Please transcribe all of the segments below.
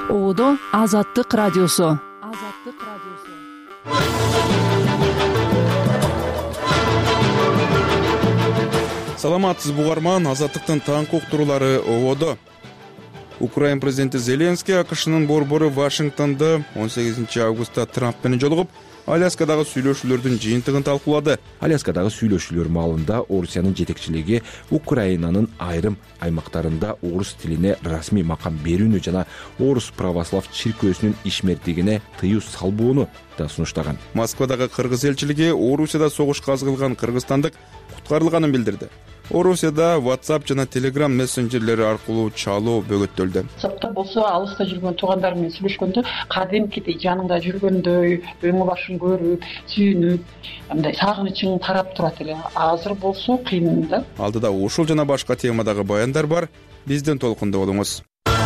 Оодо Азаттык радиосу. Саламатсыз бугарман, Азаттыктын таңкы уктуруулары Оодо. Украин президенти Зеленский АКШнын борбору Вашингтонда 18 августта Трамп менен жолугуп, Аляскадагы сүйлөшүүлөрдүн жыйынтыгын талкуулады. Аляскадагы сүйлөшүүлөр маалында Орусиянын жетекчилиги Украинанын айрым аймактарында орус тилине расмий макам берүүнү жана Орус православ чиркөөсүнүн ишмердигине тыюу салбоону да сунуштаган. Москвадагы кыргыз элчилиги Орусияда согушка азгылган кыргызстандык куткарылганын билдирди. Орусияда WhatsApp жана Telegram мессенджерлери аркылуу чалуу бөгөттөлдү. WhatsApp'та болсо алыста жүргөн туугандар менен сүйлөшкөндө кадимкидей жаныңда жүргөндөй, өңү башын көрүп, сүйүнүп, мындай сагынычың тарап турат эле. Азыр болсо кыйын да. Алдыда ушул жана башка темадагы баяндар бар. Бизден толкунда болуңуз.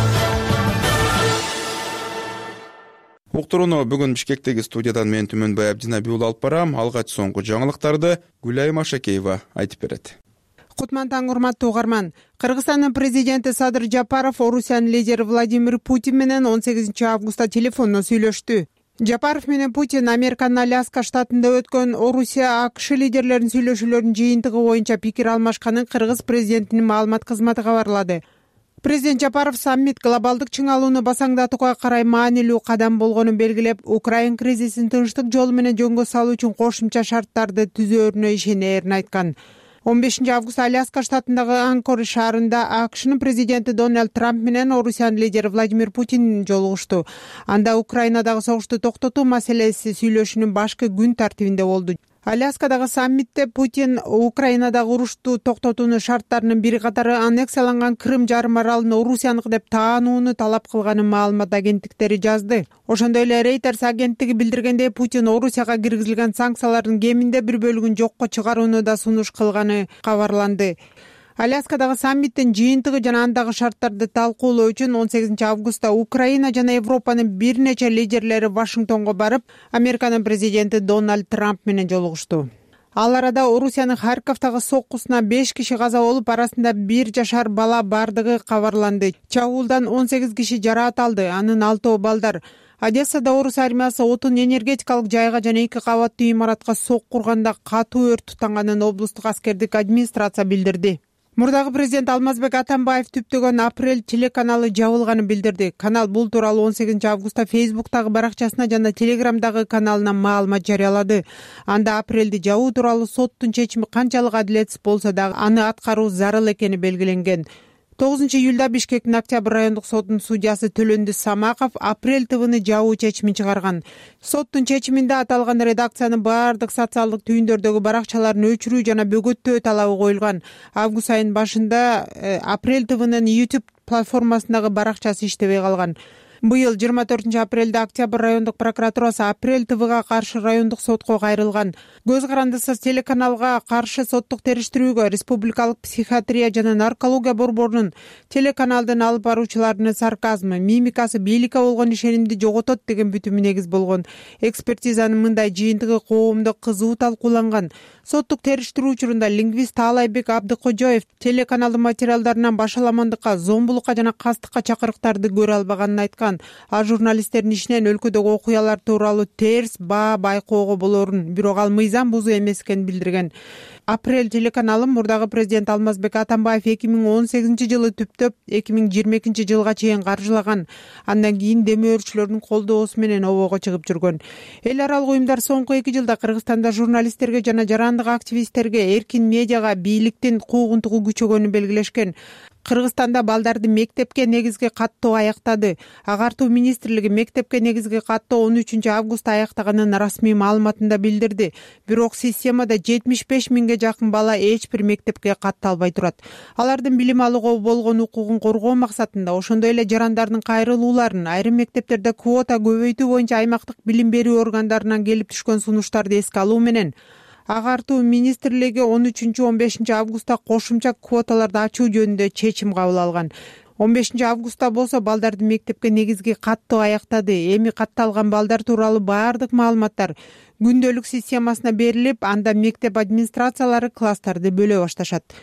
Уктурууну бүгүн Бишкектеги студиядан мен Түмөнбай Абдинабий уулу алып барам. Алгач соңку жаңылыктарды Гүлайым Ашакеева айтып берет. Кутман таң, урматтуу угарман. Кыргызстандын президенти Садыр Жапаров Орусиянын лидери Владимир Путин менен 18 августта телефондон сүйлөштү. Жапаров менен Путин Американын Аляска штатында өткөн Орусия АКШ лидерлеринин сүйлөшүүлөрүнүн жыйынтыгы боюнча пикир алмашканын Кыргыз президентинин маалымат кызматы кабарлады. Президент Жапаров саммит глобалдык чыңалууну басаңдатууга карай маанилүү кадам болгонун белгилеп, Украин кризисин тынчтык жолу менен жөнгө салуу үчүн кошумча шарттарды түзөөрүнө ишенерин айткан. 15 август Аляска штатындагы Анкоридж шаарында АКШнын президенти Дональд Трамп менен Орусиянын лидери Владимир Путин жолугушту. Анда Украинадагы согушту токтотуу маселеси сүйлөшүүнүн башкы күн тартибинде болду. Аляскадагы саммитте Путин Украинадагы урушту токтотуунун шарттарынын бир катары аннексияланган Крым жарым аралын Орусияныкы деп таанууну талап кылганын маалымат агенттиктери жазды. Ошондой эле Reuters агенттиги билдиргендей, Путин Орусияга киргизилген санкциялардын кеминде бир бөлүгүн жокко чыгарууну да сунуш кылганы кабарланды. Аляскадагы саммиттин жыйынтыгы жана андагы шарттарды талкуулоо үчүн 18 августта Украина жана Европанын бир нече лидерлери Вашингтонго барып, Американын президенти Дональд Трамп менен жолугушту. Ал арада Орусиянын Харьковдагы соккусуна 5 киши каза болуп, арасында 1 жашар бала бардыгы кабарланды. Чабуулдан 18 киши жараат алды, анын 6 балдар. Одессада орус армиясы отун энергетикалык жайга жана 2 кабаттуу имаратка сок курганда катуу өрт тутанганын облустук аскердик администрация билдирди. Мурдагы президент Алмазбек Атамбаев түптөгөн Апрель телеканалы жабылганын билдирди. Канал бул тууралуу 18 августта Фейсбуктагы баракчасына жана Телеграмдагы каналына маалымат жарыялады. Анда Апрельди жабуу тууралуу соттун чечими канчалык адилетсиз болсо дагы аны аткаруу зарыл экени белгиленген. 9 июлда Бишкектин Октябрь райондук сотунун судьясы Төлөнді Самаков Апрель ТВны жабуу чечимин чыгарган. Соттун чечиминде аталган редакциянын баардык социалдык түйүндөрдөгү баракчаларын өчүрүү жана бөгөттөө талабы коюлган. Август айынын башында Апрель ТВнын YouTube платформасындагы баракчасы иштебей калган. Быйыл 24 апрелде Октябрь райондук прокуратурасы Апрель ТВга каршы райондук сотко кайрылган. Көз карандысыз телеканалга каршы соттук териштирүүгө Республикалык психиатрия жана наркология борборунун телеканалдын алып баруучуларынын сарказмы, мимикасы бийликке болгон ишенимди жоготот деген бүтүмү негиз болгон. Экспертизанын мындай жыйынтыгы коомдо кызуу талкууланган. Соттук териштирүү учурунда лингвист Таалайбек Абдыкожоев телеканалдын материалдарынан башаламандыкка, зомбулукка жана кастыкка чакырыктарды көрө албаганын айткан. А журналисттердин ишинен өлкөдөгү окуялар тууралуу терс баа байкоого болорун, бирок ал мыйзам бузуу эмес экенин билдирген. Апрель телеканалы мурдагы президент Алмазбек Атамбаев 2018-жылы түптөп 2022-жылга чейин каржылаган. Андан кийин демөөрчүлөрдүн колдоосу менен обого чыгып жүргөн. Эл аралык уюмдар соңку 2 жылда Кыргызстанда журналисттерге жана жарандык активисттерге, эркин медиага бийликтин куугунтугу күчөгөнүн белгилешкен. Кыргызстанда балдарды мектепке негизги каттоо аяктады. Агартуу министрлиги мектепке негизги каттоо 13 августта аяктаганын расмий маалыматында билдирди. Бирок системада 75 миңге жакын бала эч бир мектепке катталбай турат. Алардын билим алууга болгон укугун коргоо максатында, ошондой эле жарандардын кайрылууларын, айрым мектептерде квота көбөйтүү боюнча аймактык билим берүү органдарынан келип түшкөн сунуштарды эске алуу менен Агартуу министрлиги 13-15 августта кошумча квоталарды ачуу жөнүндө чечим кабыл алган. 15 августта болсо балдарды мектепке негизги каттоо аяктады. Эми катталган балдар тууралуу баардык маалыматтар күндөлүк системасына берилип, анда мектеп администрациялары класстарды бөлө башташат.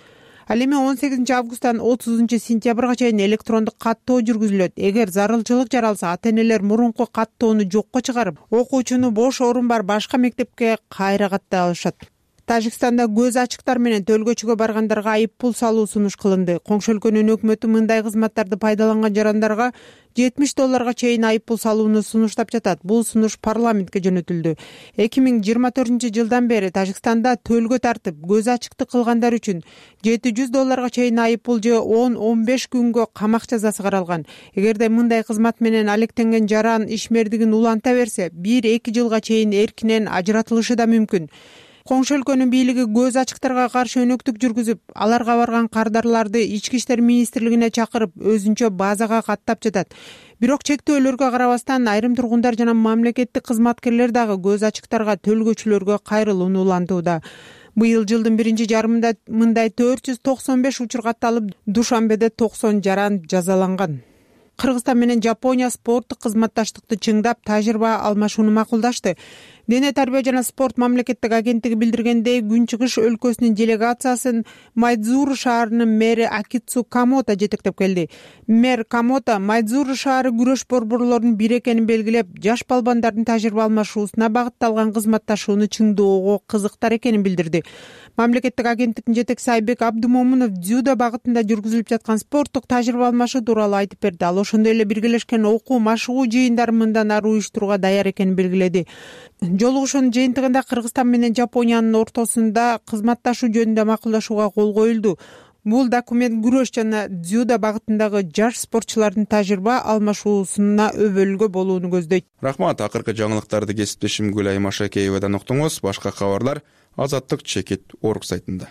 Ал эми 18 августтан 30 сентябрга чейин электрондук каттоо жүргүзүлөт. Эгер зарылчылык жаралса, ата-энелер мурунку каттоону жокко чыгарып, окуучуну бош орун бар башка мектепке кайра каттай алышат. Тажикстанда көз ачыктар менен төлгөчүгө баргандарга айып пул салуу сунуш кылынды. Коңшу өлкөнүн өкмөтү мындай кызматтарды пайдаланган жарандарга $70 чейин айып пул салууну сунуштап жатат. Бул сунуш парламентке жөнөтүлдү. 2024 жылдан бери Тажикстанда төлгө тартып, көз ачыктык кылгандар үчүн $700 чейин айып пул же 10-15 күнгө камак жазасы каралган. Эгерде мындай кызмат менен алектенген жаран ишмердигин уланта берсе, 1-2 жылга чейин эркинен ажыратылышы да мүмкүн. Коңшу өлкөнүн бийлиги көз ачыктарга каршы өнөктүк жүргүзүп, аларга барган кардарларды Ички иштер министрлигине чакырып, өзүнчө базага каттап жатат. Бирок чектөөлөргө карабастан айрым тургундар жана мамлекеттик кызматкерлер дагы көз ачыктарга төлгөчүлөргө кайрылууну улантууда. Быйыл жылдын биринчи жарымында мындай 495 учур катталып, Душанбеде 90 жаран жазаланган. Кыргызстан менен Жапония спорттук кызматташтыкты чыңдап, тажрыйба алмашууну макулдашты. Дене тарбия жана спорт мамлекеттик агенттиги билдиргендей, Күнчыгыш өлкөсүнүн делегациясын Майдзуру шаарынын мэри Акицу Камото жетектеп келди. Мэр Камото Майдзуру шаары күрөш борборлорунун бир экенин белгилеп, жаш балбандардын тажрыйба алмашуусуна багытталган кызматташууну чыңдоого кызыктар экенин билдирди. Мамлекеттик агенттиктин жетекчиси Айбек Абдумомунов дзюдо багытында жүргүзүлүп жаткан спорттук тажрыйба алмашуу тууралуу айтып берди. Ал ошондой эле биргелешкен окуу машыгуу жыйындары мындан ары уюштурууга даяр экенин белгиледи. Жолугушуунун жыйынтыгында Кыргызстан менен Жапониянын ортосунда кызматташуу жөнүндө макулдашууга кол коюлду. Бул документ күрөш жана дзюдо багытындагы жаш спортчулардын тажрыйба алмашуусуна өбөлгө болууну көздөйт. Рахмат. Акыркы жаңылыктарды кесиптешим Гүлай Машакеевадан уктуңуз. Башка кабарлар Азаттык Чекит.org сайтында.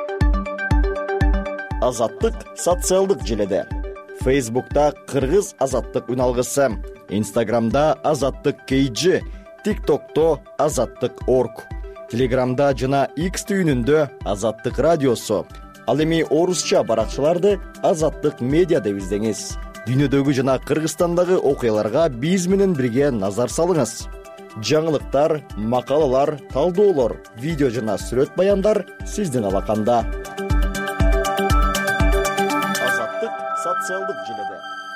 Азаттык социалдык желеде. Facebook'ta Кыргыз Азаттык үналгысы, Instagram'da Азаттык KG, TikTok'ta Азаттык.org, Telegram'da жана X түйүнүндө Азаттык радиосу. Ал эми орусча баракчаларды Азаттык медиа деп издеңиз. Дүйнөдөгү жана Кыргызстандагы окуяларга биз менен бирге назар салыңыз. Жаңылыктар, макалалар, талдоолор, видео жана сүрөт баяндар сиздин алаканда. Азаттык социалдык желеде.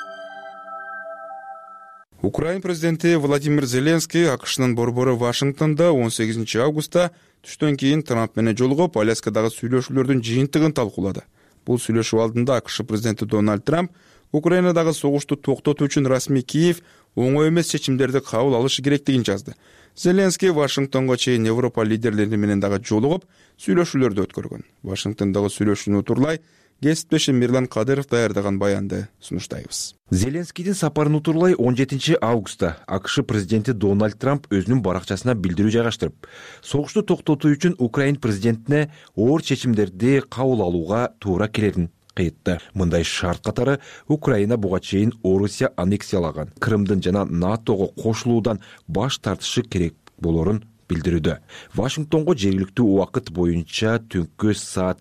Украин президенти Владимир Зеленский АКШнын борбору Вашингтонда 18 августта түштөн кийин Трамп менен жолугуп, Аляскадагы сүйлөшүүлөрдүн жыйынтыгын талкуулады. Бул сүйлөшүү алдында АКШ президенти Дональд Трамп Украинадагы согушту токтотуу үчүн расмий Киев оңой эмес чечимдерди кабыл алышы керектигин жазды. Зеленский Вашингтонго чейин Европа лидерлери менен дагы жолугуп, сүйлөшүүлөрдү өткөргөн. Вашингтондогу сүйлөшүүнү утурлай кесиптешим Мирлан Кадыров даярдаган баянды сунуштайбыз. Зеленскийдин сапарын утурлай 17 августта АКШ президенти Дональд Трамп өзүнүн баракчасына билдирүү жайгаштырып, согушту токтотуу үчүн Украин президентине оор чечимдерди кабыл алууга туура келерин кыйтты. Мындай шарт катары Украина буга чейин Орусия аннексиялаган Крымдын жана НАТОго кошулуудан баш тартышы керек болорун билдирүүдө. Вашингтонго жергиликтүү убакыт боюнча түнкү саат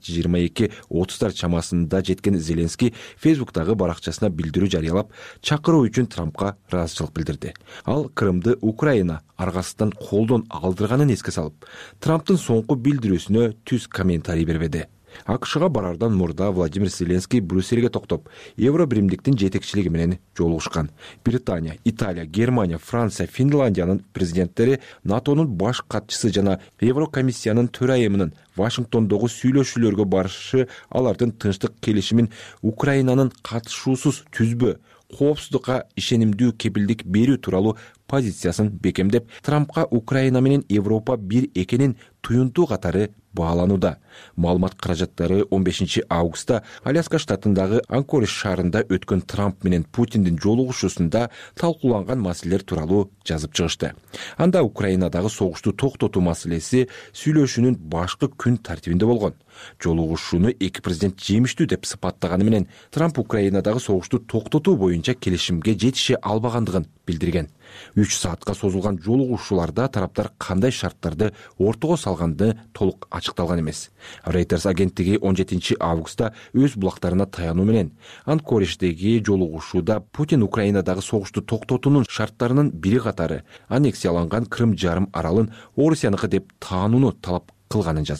22:30 чамасында жеткен Зеленский Facebook'тагы баракчасына билдирүү жарыялап, чакыруу үчүн Трампка ыраазычылык билдирди. Ал Крымды Украина аргасынан колдон алдырганын эске салып, Трамптын соңку билдирүүсүнө түз комментарий бербеди. АКШга барардан мурда Владимир Зеленский Брюссельге токтоп, Евробиримдиктин жетекчилиги менен жолугушкан. Британия, Италия, Германия, Франция, Финляндиянын президенттери, НАТОнун баш катчысы жана Еврокомиссиянын төрайымынын Вашингтондогу сүйлөшүүлөргө барышы алардын тынчтык келишимин Украинанын катышуусуз түзбө, коопсуздукка ишенимдүү кепилдик берүү тууралуу позициясын бекемдеп, Трампка Украина менен Европа бир экенин туюнтуу катары бааланууда. Маалымат каражаттары 15 августта Аляска штатындагы Анкоридж шаарында өткөн Трамп менен Путиндин жолугушуусунда талкууланган маселелер тууралуу жазып чыгышты. Анда Украинадагы согушту токтотуу маселеси сүйлөшүүнүн башкы күн тартибинде болгон. Жолугушууну эки президент жемиштүү деп сыпаттаганы менен Трамп Украинадагы согушту токтотуу боюнча келишимге жетише албагандыгын билдирген. 3 саатка созулган жолугушууларда тараптар кандай шарттарды ортого салганды толук ачыкталган эмес. Reuters агенттиги 17 августта өз булактарына таянуу менен Анкоридждеги жолугушууда Путин Украинадагы согушту токтотуунун шарттарынын бири катары аннексияланган Крым жарым аралын Орусияныкы деп таанууну талап кылганын жазды.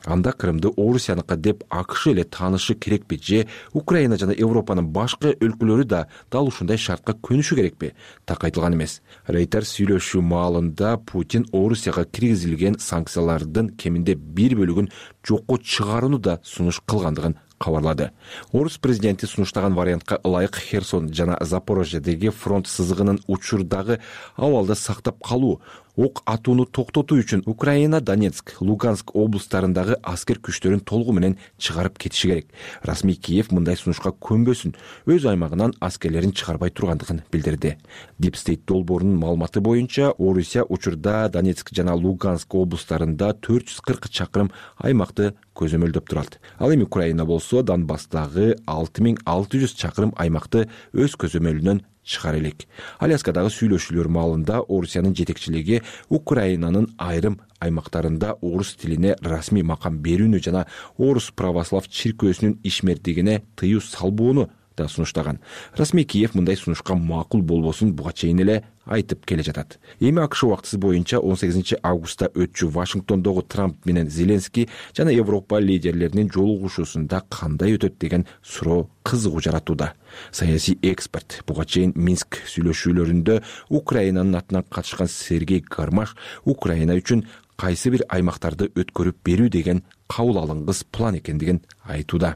анда Крымды Орусияныкы деп АКШ эле таанышы керекпи же Украина жана Европанын башка өлкөлөрү да дал ушундай шартка көнүшү керекпи? Так айтылган эмес. Рейтер сүйлөшүү маалында Путин Орусияга киргизилген санкциялардын кеминде бир бөлүгүн жокко чыгарууну да сунуш кылгандыгын кабарлады. Орус президенти сунуштаган вариантка ылайык Херсон жана Запорожьедеги фронт сызыгынын учурдагы абалды сактап калуу, ок атууну токтотуу үчүн Украина Донецк, Луганск облустарындагы аскер күчтөрүн толугу менен чыгарып кетиши керек. Расмий Киев мындай сунушка көнбөсүн, өз аймагынан аскерлерин чыгарбай тургандыгын билдирди. Deep State долбоорунун маалыматы боюнча, Орусия учурда Донецк жана Луганск облустарында 440 чакырым аймакты көзөмөлдөп турат. Ал эми Украина болсо Донбасстагы 6600 чакырым аймакты өз көзөмөлүнөн чыгара элек. Аляскадагы сүйлөшүүлөр маалында Орусиянын жетекчилиги Украинанын айрым аймактарында орус тилине расмий макам берүүнү жана орус православ чиркөөсүнүн ишмердигине тыюу салбоону да сунуштаган. Расмий Киев мындай сунушка макул болбосун буга чейин эле айтып келе жатат. Эми АКШ убактысы боюнча 18 августта өтчү Вашингтондогу Трамп менен Зеленский жана Европа лидерлеринин жолугушуусунда кандай өтөт деген суроо кызыгуу жаратууда. Саясий эксперт буга чейин Минск сүйлөшүүлөрүндө Украинанын атынан катышкан Сергей Гармаш Украина үчүн кайсы бир аймактарды өткөрүп берүү деген кабыл алынгыс план экендигин айтууда.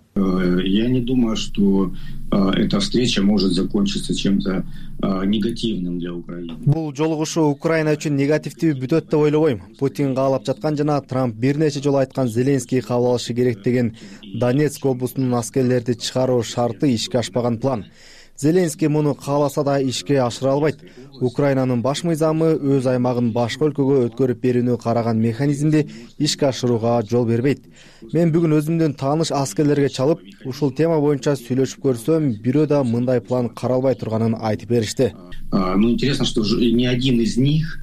Я не думаю, что эта встреча может закончиться чем-то негативным для Украины. Бул жолугушуу Украина үчүн негативдүү бүтөт деп ойлобойм. Путин каалап жаткан жана Трамп бир нече жолу айткан Зеленский кабыл алышы керек деген Донецк облусунун аскерлерди чыгаруу шарты ишке ашпаган план. Зеленский муну кааласа да ишке ашыра албайт. Украинанын баш мыйзамы өз аймагын башка өлкөгө өткөрүп берүүнү караган механизмди ишке ашырууга жол бербейт. Мен бүгүн өзүмдүн тааныш аскерлерге чалып, ушул тема боюнча сүйлөшүп көрсөм, бирөө да мындай план каралбай турганын айтып беришти. Интересно, что ни один из них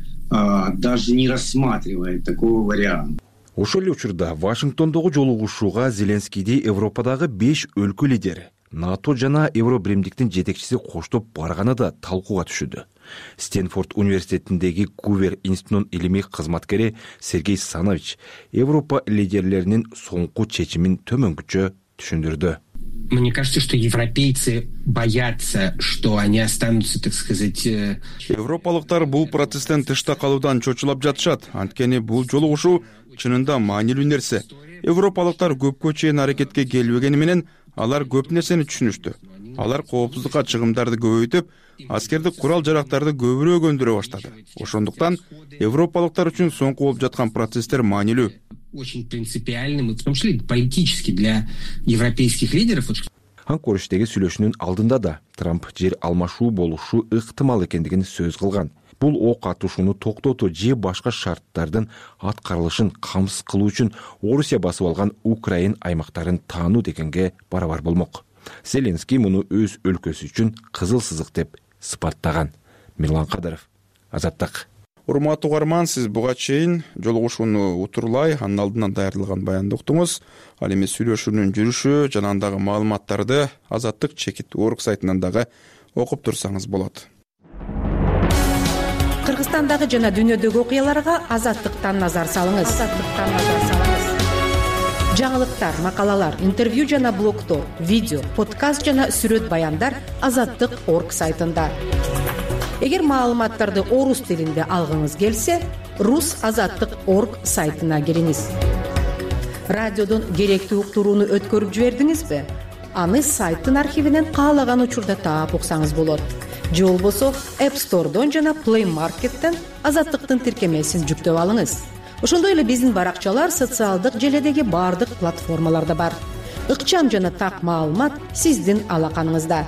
даже не рассматривает такого варианта. Ошол эле учурда Вашингтондогу жолугушууга Зеленскийди Европадагы 5 өлкө лидери, НАТО жана Евробиримдиктин жетекчиси коштоп барганы да талкууга түшүдү. Стэнфорд университетиндеги Гувер институтунун илимий кызматкери Сергей Санович Европа лидерлеринин соңку чечимин төмөнгүчө түшүндүрдү. Мне кажется, что европейцы боятся, что они останутся, так сказать... Европалыктар бул процесстен тышта калуудан чочулап жатышат. Анткени бул жолугушуу чынында маанилүү нерсе. Европалыктар көпкө чейин аракетке келбегени менен алар көп нерсени түшүнүштү. Алар коопсуздукка чыгымдарды көбөйтүп, аскердик курал жарактарды көбүрөөк өндүрө баштады. Ошондуктан европалыктар үчүн соңку болуп жаткан процесстер маанилүү. Очень принципиальным, в том числе политически для европейских лидеров. Анкориштеги сүйлөшүүнүн алдында да Трамп жер алмашуу болушу ыктымал экендигин сөз кылган. Бул ок атышууну токтотуу же башка шарттардын аткарылышын камсыз кылуу үчүн Орусия басып алган Украин аймактарын таануу дегенге барабар болмок. Зеленский муну өз өлкөсү үчүн кызыл сызык деп сыпаттаган. Мирлан Кадыров, Азаттык. Урматтуу угарман, сиз буга чейин жолугушууну утурлай, анын алдынан даярдалган баянды уктуңуз. Ал эми сүйлөшүүнүн жүрүшү жана андагы маалыматтарды Азаттык.org сайтынан дагы окуп турсаңыз болот. Кыргызстандагы жана дүйнөдөгү окуяларга Азаттыктан назар салыңыз. Жаңылыктар, макалалар, интервью жана блогтор, видео, подкаст жана сүрөт баяндар Азаттык.org сайтында. Эгер маалыматтарды орус тилинде алгыңыз келсе, rus.azattik.org сайтына кириңиз. Радиодон керектүү уктурууну өткөрүп жибердиңизби? Аны сайттын архивинен каалаган учурда таап уксаңыз болот. Же болбосо App Store'дон жана Play Market'тен Азаттыктын тиркемесин жүктөп алыңыз. Ошондой эле биздин баракчалар социалдык желедеги бардык платформаларда бар. Ыкчам жана так маалымат сиздин алаканыңызда.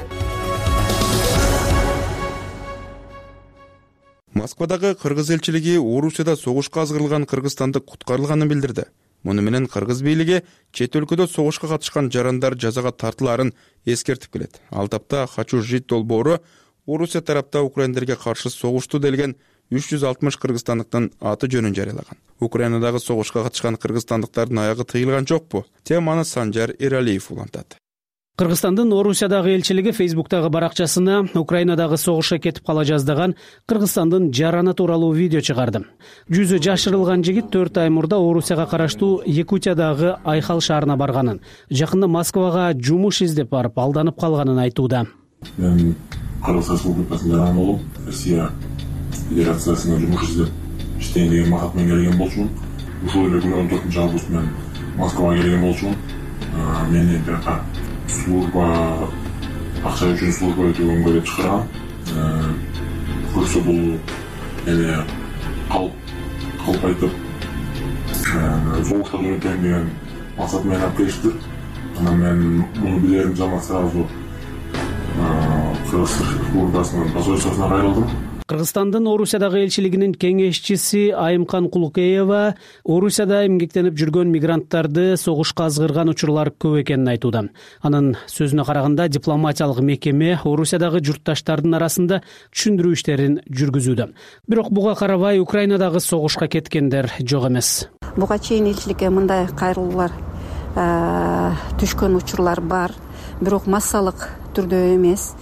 Москвадагы кыргыз элчилиги Орусияда согушка азгырылган кыргызстандык куткарылганын билдирди. Муну менен кыргыз бийлиги чет өлкөдө согушка катышкан жарандар жазага тартылаарын эскертип келет. Ал тапта «Хочу жить» долбоору Орусия тарапта украиндерге каршы согушту делген 360 кыргызстандыктын аты жөнүн жарыялаган. Украинадагы согушка катышкан кыргызстандыктардын аягы тыйылган жокпу? Теманы Санжар Эралиев улантат. Кыргызстандын Орусиядагы элчилиги Фейсбуктагы баракчасына Украинадагы согушка кетип кала жаздаган Кыргызстандын жараны тууралуу видео чыгарды. Жүзү жашырылган жигит 4 ай мурда Орусияга караштуу Якутиядагы Айхал шаарына барганын, жакында Москвага жумуш издеп барып алданып калганын айтууда. Мен Кыргыз Республикасынын жараны болуп, Россия Федерациясына жумуш издеп иштейин деген максат менен келген болчумун. Ушул эле күнү 14 август мен Москвага келген болчумун. Мени бияка служба акча үчүн служба өтөгөнгө деп чыгарган. Көрсө бул эне калп айтып согушка жөнөтөйүн деген максат менен алып келишти. Анан мен муну билерим жаман сразу Кыргыз Республикасынын посольствосуна кайрылдым. Кыргызстандын Орусиядагы элчилигинин кеңешчиси Айымкан Кулукеева Орусияда эмгектенип жүргөн мигранттарды согушка азгырган учурлар көп экенин айтууда. Анын сөзүнө караганда дипломатиялык мекеме Орусиядагы журтташтардын арасында түшүндүрүү иштерин жүргүзүүдө. Бирок буга карабай Украинадагы согушка кеткендер жок эмес. Буга чейин элчиликке мындай кайрылуулар түшкөн учурлар бар, бирок массалык түрдө эмес.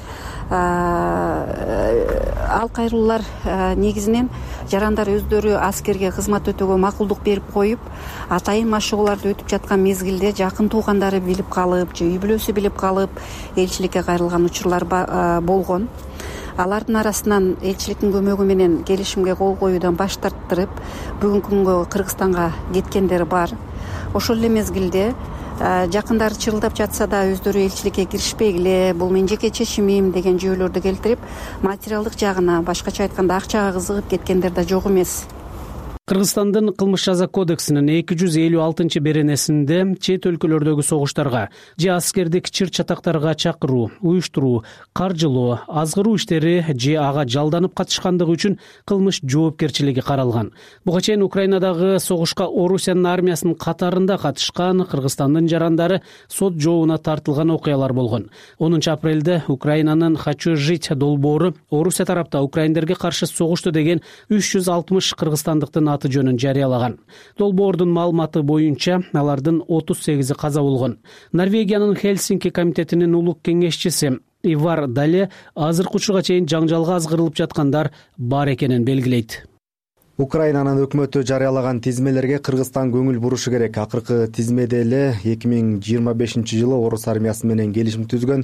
Ал кайрылуулар негизинен жарандар өздөрү аскерге кызмат өтөөгө макулдук берип коюп, атайын машыгууларды өтүп жаткан мезгилде жакын туугандары билип калып же үй бүлөсү билип калып элчиликке кайрылган учурлар болгон. Алардын арасынан элчиликтин көмөгү менен келишимге кол коюудан баш тарттырып, бүгүнкү күнгө Кыргызстанга кеткендер бар. Ошол эле мезгилде жакындары чырылдап жатса да өздөрү элчиликке киришпегиле, бул менин жеке чечимим деген жүйөлөрдү келтирип, материалдык жагына, башкача айтканда акчага кызыгып кеткендер да жок эмес. Кыргызстандын кылмыш жаза кодексинин 256 беренесинде чет өлкөлөрдөгү согуштарга же аскердик чыр чатактарга чакыруу, уюштуруу, каржылоо, азгыруу иштери же ага жалданып катышкандыгы үчүн кылмыш жоопкерчилиги каралган. Буга чейин Украинадагы согушка Орусиянын армиясынын катарында катышкан Кыргызстандын жарандары сот жообуна тартылган окуялар болгон. 10 апрелде Украинанын «Хочу жить» долбоору Орусия тарапта украиндерге каршы согушту деген 360 кыргызстандыктын аты жөнүн жарыялаган. Долбоордун маалыматы боюнча алардын 38 каза болгон. Норвегиянын Хельсинки комитетинин улук кеңешчиси Ивар Дале азыркы учурга чейин жаңжалга азгырылып жаткандар бар экенин белгилейт. Украинанын өкмөтү жарыялаган тизмелерге Кыргызстан көңүл бурушу керек. Акыркы тизмеде эле 2025-жылы орус армиясы менен келишим түзгөн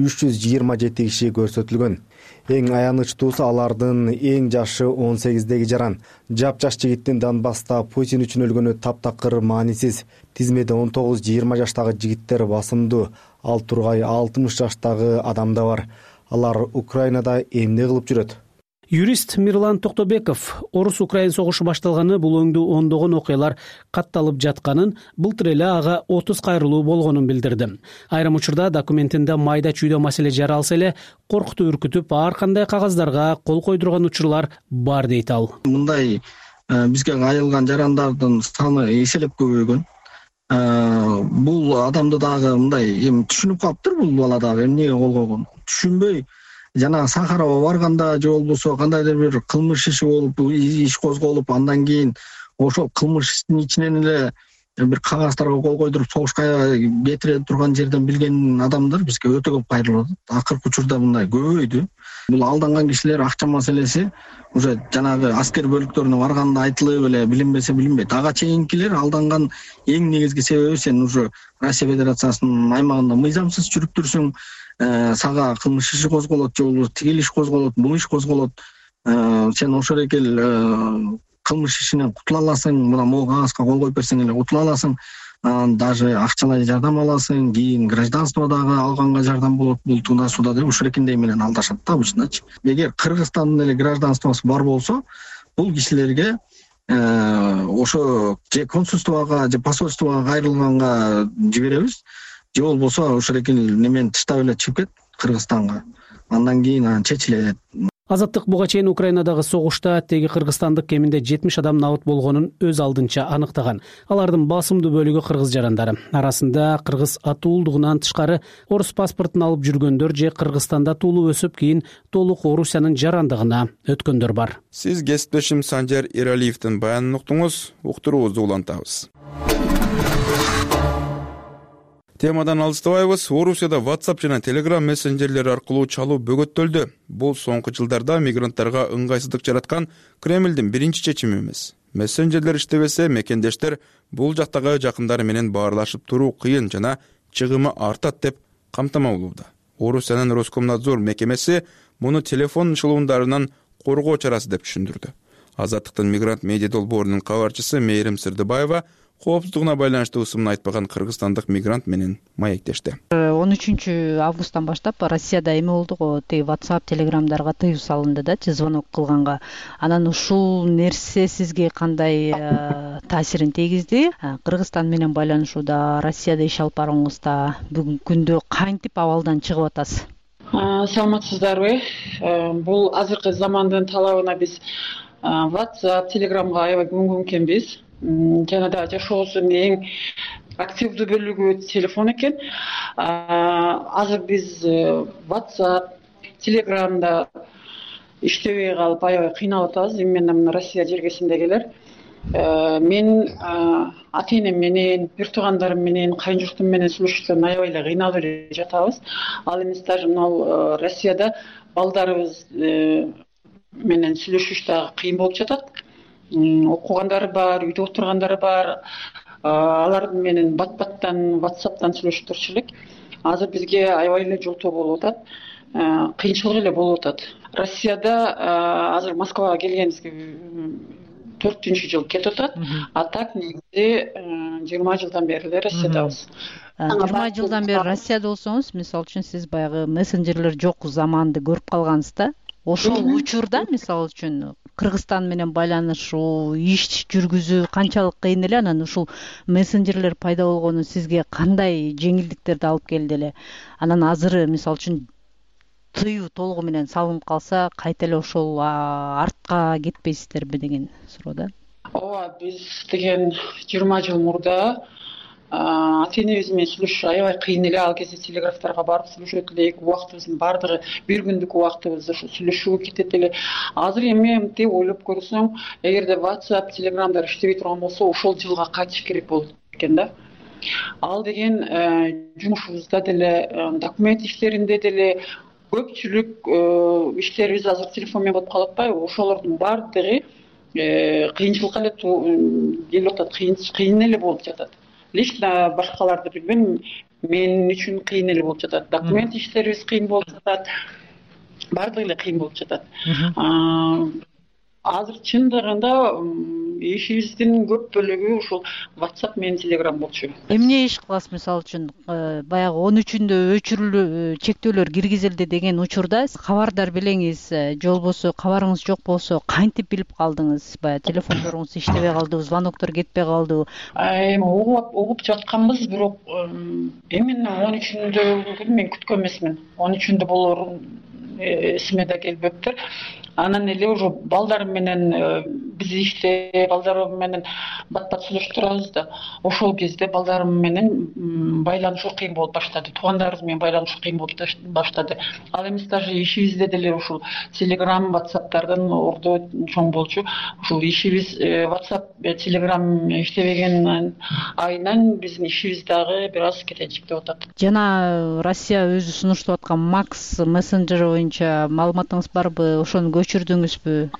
327 киши көрсөтүлгөн. Эң аянычтуусу алардын эң жашы 18-деги жаран. Жапжаш жигиттин Донбасста Путин үчүн өлгөнү таптакыр маанисиз. Тизмеде 19-20 жаштагы жигиттер басымдуу. Ал тургай 60 жаштагы адам да бар. Алар Украинада эмне кылып жүрөт? Юрист Мирлан Токтобеков Орус-Украин согушу башталганы бул өңдүү ондогон окуялар катталып жатканын, былтыр эле ага 30 кайрылуу болгонун билдирди. Айрым учурда документинде майда чүйдө маселе жаралса эле коркутуп үркүтүп ар кандай кагаздарга кол койдурган учурлар бар дейт ал. Мындай бизге айылган жарандардын саны эселеп көбөйгөн. Бул адамды дагы мындай түшүнүп калыптыр, бул бала дагы эмнеге кол койгон. Түшүнбөй жана Сахарова барганда же болбосо кандайдыр бир кылмыш иши болуп, иш козголуп, андан кийин ошол кылмыш иштин ичинен эле бир кагаздарга кол койдуруп согушка кетире турган жерден билген адамдар бизге өтө көп кайрылып атат. Акыркы учурда мындай көбөйдү. Бул алданган кишилер акча маселеси уже жанагы аскер бөлүктөрүнө барганда айтылып эле билинбесе билинбейт. Ага чейинкилер алданган эң негизги себеби сен уже Россия Федерациясынын аймагында мыйзамсыз жүрүп турсуң, сага кылмыш иши козголот же болбосо тигил иш козголот, бул иш козголот. Сен ошол экел кылмыш ишинен кутула аласың, мына могу кагазга кол коюп берсең эле кутула аласың. Даже акчалай жардам аласың, кийин гражданство дагы алганга жардам болот. Бул тунда-суда деп ушурекиндей менен алдашат да обычночу. Эгер Кыргызстандын эле гражданствосу бар болсо, бул кишилерге ошо же консульствого же посольствого кайрылганга жиберебиз. Же болбосо ушурекил немени тыштап эле чыгып кет Кыргызстанга. Андан кийин чечилет. Азаттык буга чейин Украинадагы согушта теги кыргызстандык кеминде 70 адам набыт болгонун өз алдынча аныктаган. Алардын басымдуу бөлүгү кыргыз жарандары. Арасында кыргыз атуулдугунан тышкары орус паспортун алып жүргөндөр же Кыргызстанда туулуп өсүп кийин толук Орусиянын жарандыгына өткөндөр бар. Сиз кесиптешим Санжар Эралиевдин баянын уктуңуз, уктуруубузду улантабыз. Темадан алыстабайбыз. Орусияда WhatsApp жана Telegram мессенджерлери аркылуу чалуу бөгөттөлдү. Бул соңку жылдарда мигранттарга ыңгайсыздык жараткан Кремлдин биринчи чечими эмес. Мессенджерлер иштебесе, мекендештер бул жактагы жакындары менен баарлашып туруу кыйын жана чыгымы артат деп камтама болууда. Орусиянын Роскомнадзор мекемеси муну телефон чалууларынан коргоо чарасы деп түшүндүрдү. Азаттыктын мигрант медиа долбоорунун кабарчысы Мээрим Сырдыбаева коопсуздугуна байланыштуу ысымын айтпаган кыргызстандык мигрант менен маектешти. 13 августтан баштап Россияда эме болду го, тиги WhatsApp, Telegramдарга тыюу салынды да, звонок кылганга. Анан ушул нерсе сизге кандай таасирин тийгизди? Кыргызстан менен байланышууда, Россияда иш алып барууңузда бүгүнкү күндө кантип абалдан чыгып атасыз? Саламатсыздарбы? Бул азыркы замандын талабына биз WhatsApp, Telegramга аябай күнгөн экенбиз. Жана да жашообуздун эң активдүү бөлүгү телефон экен. Азыр биз WhatsApp, Telegramда иштебей калып аябай кыйналып атабыз. Именно мына Россия жергесиндегилер. Мен ата-энем менен, бир туугандарым менен, кайын журтум менен сүйлөшүштөн аябай эле кыйналып эле жатабыз. Ал эми даже мына Россияда балдарыбыз менен сүйлөшүш дагы кыйын болуп жатат. Окугандары бар, үйдө отургандары бар. Алар менен бат-баттан, WhatsApp'тан сүйлөшүп турчу элек. Азыр бизге аябай эле жолтоо болуп атат. Кыйынчылык эле болуп атат. Россияда азыр Москвага келгенибизге 4-жыл кетип атат. А так негизи 20 жылдан бери эле Россиядабыз. 20 жылдан бери Россияда болсоңуз, мисалы үчүн сиз баягы мессенджерлер жок заманды көрүп калгансыз да. Ошол учурда мисалы үчүн Кыргызстан менен байланышуу, иш жүргүзүү канчалык кыйын эле, анан ушул мессенджерлер пайда болгону сизге кандай жеңилдиктерди алып келди эле? Анан азыр мисалы үчүн тыюу толугу менен салынып калса, кайта эле ошол артка кетпейсиздерби деген суроо да. Ооба, биз деген 20 жыл мурда ата-энебиз менен сүйлөшүш аябай кыйын эле. Ал кезде телеграфтарга барып сүйлөшөт элек. Убактыбыздын бардыгы бир күндүк убактыбыз ушу сүйлөшүүгө кетет эле. Азыр эми мынтип ойлоп көрсөң, эгерде WhatsApp, Telegramдар иштебей турган болсо, ошол жылга кайтыш керек болот экен да. Ал деген жумушубузда деле, документ иштеринде деле көпчүлүк иштерибиз азыр телефон менен болуп калып атпайбы? Ошолордун бардыгы кыйынчылыкка эле келип атат, кыйын эле болуп жатат. Лично башкаларды билбейм, мен үчүн кыйын эле болуп жатат. Документ иштерибиз кыйын болуп жатат. Бардыгы эле кыйын болуп жатат. Азыр чындыгында ишибиздин көп бөлүгү ушул WhatsApp менен Telegram болчу. Эмне иш кыласыз, мисалы үчүн баягы 13-үндө өчүрүлүү чектөөлөр киргизилди деген учурда кабардар белеңиз, же болбосо кабарыңыз жок болсо кантип билип калдыңыз? Баягы телефондоруңуз иштебей калдыбы, звоноктор кетпей калдыбы? Эми угуп жатканбыз, бирок именно 13-үндө мен күткөн эмесмин. 13-үндө болорун эсиме да келбептир. Анан эле уже балдарым менен биз иште, балдарым менен бат-бат сүйлөшүп турабыз да. Ошол кезде балдарым менен байланышуу кыйын болуп баштады. Туугандарыбыз менен байланышуу кыйын болуп баштады. Ал эмес даже ишибизде деле ушул Telegram, WhatsApp'тардан ордо чоң болчу. Ушул ишибиз WhatsApp, Telegram иштебеген айынан биздин ишибиз дагы бир аз кетенчиктеп атат. Жана Россия өзү сунуштап аткан Max мессенджери боюнча маалыматыңыз барбы? Ошону көчүрдүңүзбү?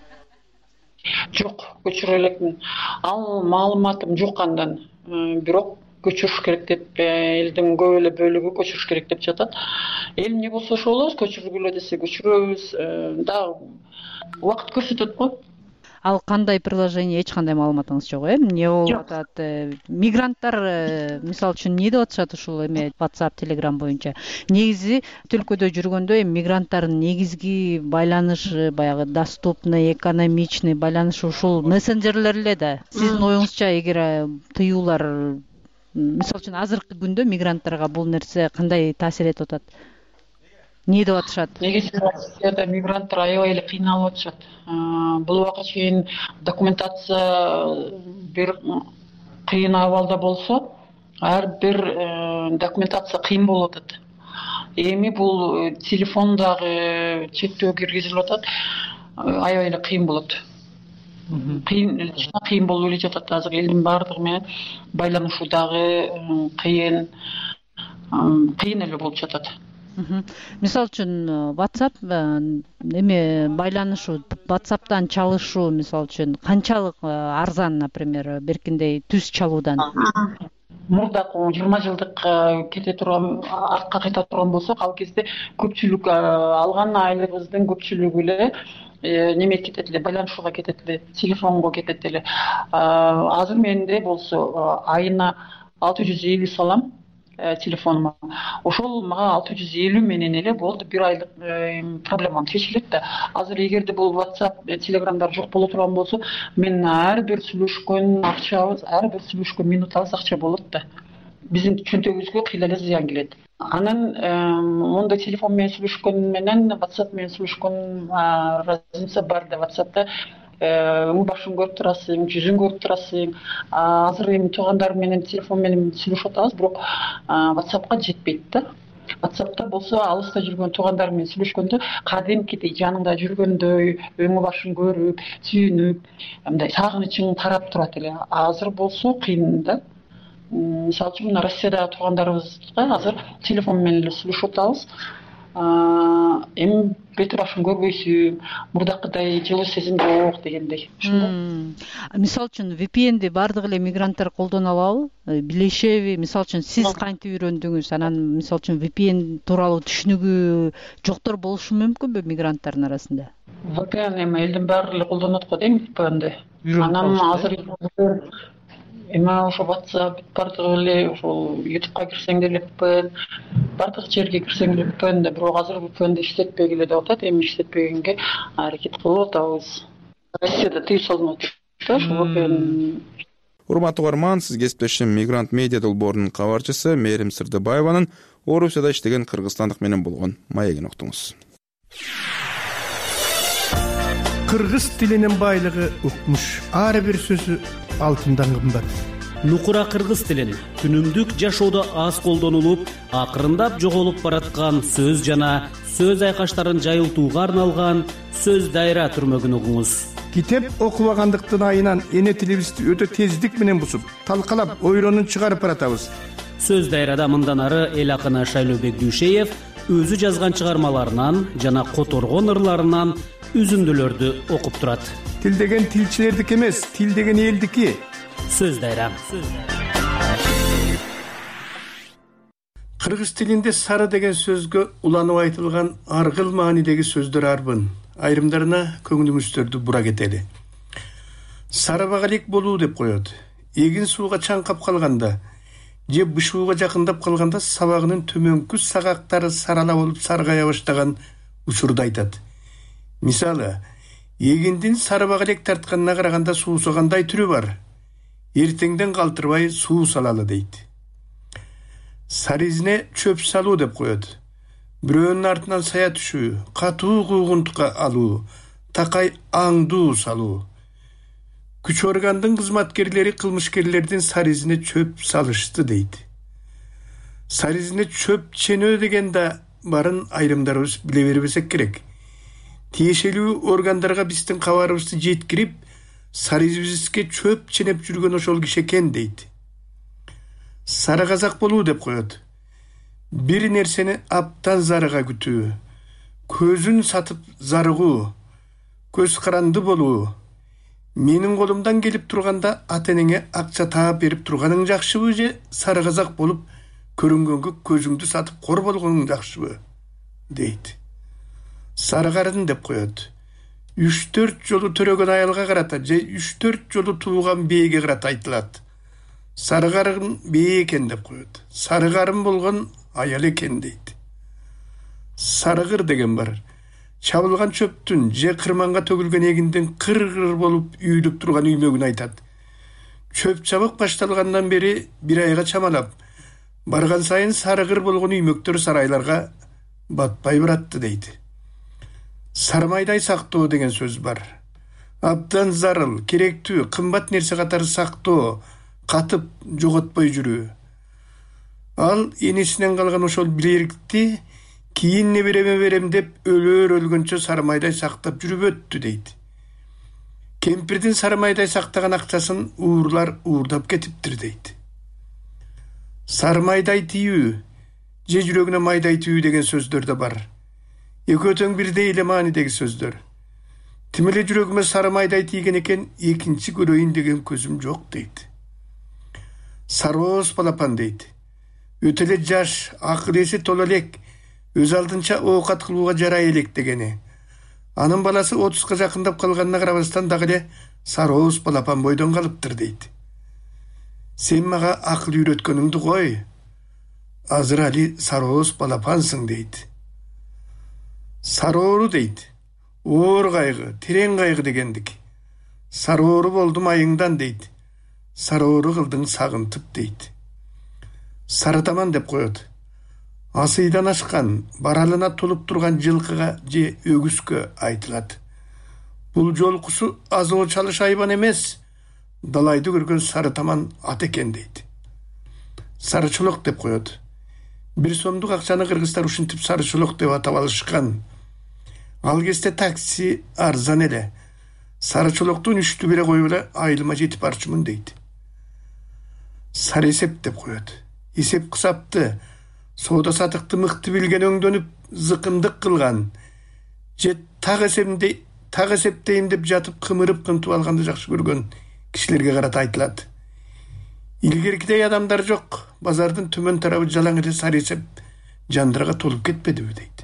Жок, көчүрө элекмин. Ал маалыматым жок андан. Бирок көчүрүш керек деп, элдин көп эле бөлүгү көчүрүш керек деп жатат. Эл эмне болсо ошол көчүргүлө десе көчүрөбүз. Дагы убакыт көрсөтөт го. Ал кандай приложение, эч кандай маалыматыңыз жок, эмне болуп атат? Мигранттар мисалы үчүн эмне деп атышат ушул эме WhatsApp, Telegram боюнча? Негизи өлкөдө жүргөндө эми мигранттардын негизги байланышы, баягы доступный, экономичный байланышы ушул мессенджерлер эле да. Сиздин оюңузча, эгер тыюулар мисалы үчүн азыркы күндө мигранттарга бул нерсе кандай таасир этип атат? Эмне деп атышат? Негизи Россияда мигранттар аябай эле кыйналып атышат. Бул убакка чейин документация бир кыйын абалда болсо, ар бир документация кыйын болуп атат. Эми бул телефондагы чектөө киргизилип атат. Аябай эле кыйын болот. Кыйын болуп эле жатат. Азыр элдин бардыгы менен байланышуу дагы кыйын. кыйын эле болуп жатат. Мисалы үчүн WhatsApp эме байланышуу, WhatsApp'тан чалышуу мисалы үчүн канчалык арзан, например, беркиндей түз чалуудан? Мурдак 20 жылдык кете турган, артка кайта турган болсок, ал кезде көпчүлүк алган айлыгыбыздын көпчүлүгү эле неме кетет эле, байланышууга кетет эле, телефонго кетет эле. Азыр менде болсо айына 650 салам телефонума. Ошол мага 650 менен эле болду, бир айлык проблемам чечилет да. Азыр эгерде бул WhatsApp, Telegramдар жок боло турган болсо, мен ар бир сүйлөшкөн акчабыз, ар бир сүйлөшкөн минутубыз акча болот да. Биздин чөнтөгүбүзгө кыйла эле зыян келет. Анан мондай телефон менен сүйлөшкөн менен WhatsApp менен сүйлөшкөн разница бар да. WhatsApp'та өң башын көрүп турасың, жүзүн көрүп турасың. Азыр эми туугандар менен телефон менен сүйлөшүп атабыз, бирок WhatsApp'ка жетпейт да. WhatsApp'та болсо алыста жүргөн туугандар менен сүйлөшкөндө кадимкидей жаныңда жүргөндөй, өң башын көрүп, сүйүнүп, мындай сагынычың тарап турат эле. Азыр болсо кыйын да. Мисалы үчүн мына Россиядагы туугандарыбызга азыр телефон менен эле сүйлөшүп атабыз. Эми бет башын көрбөйсүң, мурдакыдай жылуу сезим жок дегендей. Мисалы үчүн VPN'ди бардык эле мигранттар колдоно алабы? Билишеби? Мисалы үчүн сиз кантип үйрөндүңүз? Анан мисалы үчүн VPN тууралуу түшүнүгү жоктор болушу мүмкүнбү мигранттардын арасында? VPN эми элдин баары эле колдонот го дейм, VPN'ди. Анан азыр эми ошо WhatsApp бардыгы эле, ошол YouTube'га кирсең деле VPN, бардык жерге кирсең деле VPN да, бирок азыр VPN'ди иштетпегиле деп атат. Эми иштетпегенге аракет кылып атабыз. Россияда тыюу салынып атат да, ошо VPN. Урматтуу угарман, сиз кесиптешим Мигрант медиа долбоорунун кабарчысы Мээрим Сырдыбаеванын Орусияда иштеген кыргызстандык менен болгон маегин уктуңуз. Кыргыз тилинин байлыгы укмуш. Ар бир сөзү алтындан кымбат. Нукура кыргыз тилин күнүмдүк жашоодо аз колдонулуп, акырындап жоголуп бараткан сөз жана сөз айкаштарын жайылтууга арналган сөз дайра түрмөгүн угуңуз. Китеп окубагандыктын айынан эне тилибизди өтө тездик менен бусуп, талкалап, ойронун чыгарып баратабыз. Сөз дайрада мындан ары эл акыны Шайлообек Дүйшеев өзү жазган чыгармаларынан жана которгон ырларынан үзүндүлөрдү окуп турат. Тил деген тилчилердики эмес, тил деген элдики. Сөз дайра. Кыргыз тилинде сары деген сөзгө уланып айтылган ар кыл маанидеги сөздөр арбын. Айрымдарына көңүлүңүздөрдү бура кетели. Сары багалек болуу деп коет. Эгин сууга чаңкап калганда же бышууга жакындап калганда сабагынын төмөнкү сагактары сарала болуп саргая баштаган учурду айтат. Мисалы, эгиндин сары багалек тартканына караганда суусагандай түрү бар. Эртеңден калтырбай суу салалы дейт. Сары изине чөп салуу деп коет. Бирөөнүн артынан сая түшүү, катуу куугунтукка алуу, такай аңдуу салуу. Күч органдын кызматкерлери кылмышкерлердин сары изине чөп салышты дейт. Сары изине чөп ченөө деген да барын айрымдарыбыз биле бербесек керек. Тиешелүү органдарга биздин кабарыбызды жеткирип, сары изибизге чөп ченеп жүргөн ошол киши экен дейт. Сары казак болуу деп коет. Бир нерсени аптан зарыга күтүү, көзүн сатып зарыгуу, көз каранды болуу. Менин колумдан келип турганда ата-энеңе акча таап берип турганың жакшыбы же сары казак болуп көрүнгөнгө көзүңдү сатып кор болгоның жакшыбы дейт. Сары карын деп коет. 3-4 жолу төрөгөн аялга карата же 3-4 жолу тууган бээге карата айтылат. Сары карын бээ экен деп коет. Сары карын болгон аял экен дейт. Сарыгыр деген бар. Чабылган чөптүн же кырманга төгүлгөн эгиндин кыр-кыр болуп үйүлүп турган үймөгүн айтат. Чөп чабык башталгандан бери бир айга чамалап, барган сайын сарыгыр болгон үймөктөр сарайларга батпай баратты дейт. Сармайдай сактоо деген сөз бар. Абдан зарыл, керектүү, кымбат нерсе катары сактоо, катып жоготпой жүрүү. Ал энесинен калган ошол билерикти кийин небереме берем деп өлгөнчө сармайдай сактап жүрүп өттү дейт. Кемпирдин сармайдай сактаган акчасын уурлар уурдап кетиптир дейт. Сармайдай тиүү, же жүрөгүнө майдай түйүү деген сөздөр да бар. Экөө тең бирдей эле маанидеги сөздөр. Тим эле жүрөгүмө сары майдай тийген экен, экинчи көрөйүн деген көзүм жок дейт. Сарооз балапан дейт. Өтө эле жаш, акыл эси тола элек, өз алдынча оокат кылууга жарай элек дегени. Анын баласы 30га жакындап калганына карабастан дагы эле сарооз балапан бойдон калыптыр дейт. Сен мага акыл үйрөткөнүңдү кой. Азыр али сарооз балапансың дейт. Сароору дейт. Оор кайгы, терең кайгы дегендик. Сароору болдум айыңдан дейт. Сароору кылдың сагынтып дейт. Сарытаман деп коет. Асыйдан ашкан, баралына толуп турган жылкыга же өгүскө айтылат. Бул жолкусу азоо чалыш айбан эмес, далайды көргөн сарытаман ат экен дейт. Сарычолок деп коет. 1 сомдук акчаны кыргыздар ушинтип сарычолок деп атап алышкан. Ал кезде такси арзан эле. Сарычолоктун 3 бире коюп эле айылыма жетип барчумун дейт. Сары эсеп деп коет. Эсеп кысапты, соода сатыкты мыкты билген өңдөнүп зыкымдык кылган. Же так эсептейм деп жатып кымырып кынтып алганды жакшы көргөн кишилерге карата айтылат. Илгеркидей адамдар жок. Базардын төмөн тарабы жалаң эле сары эсеп жандырга толуп кетпедиби дейт.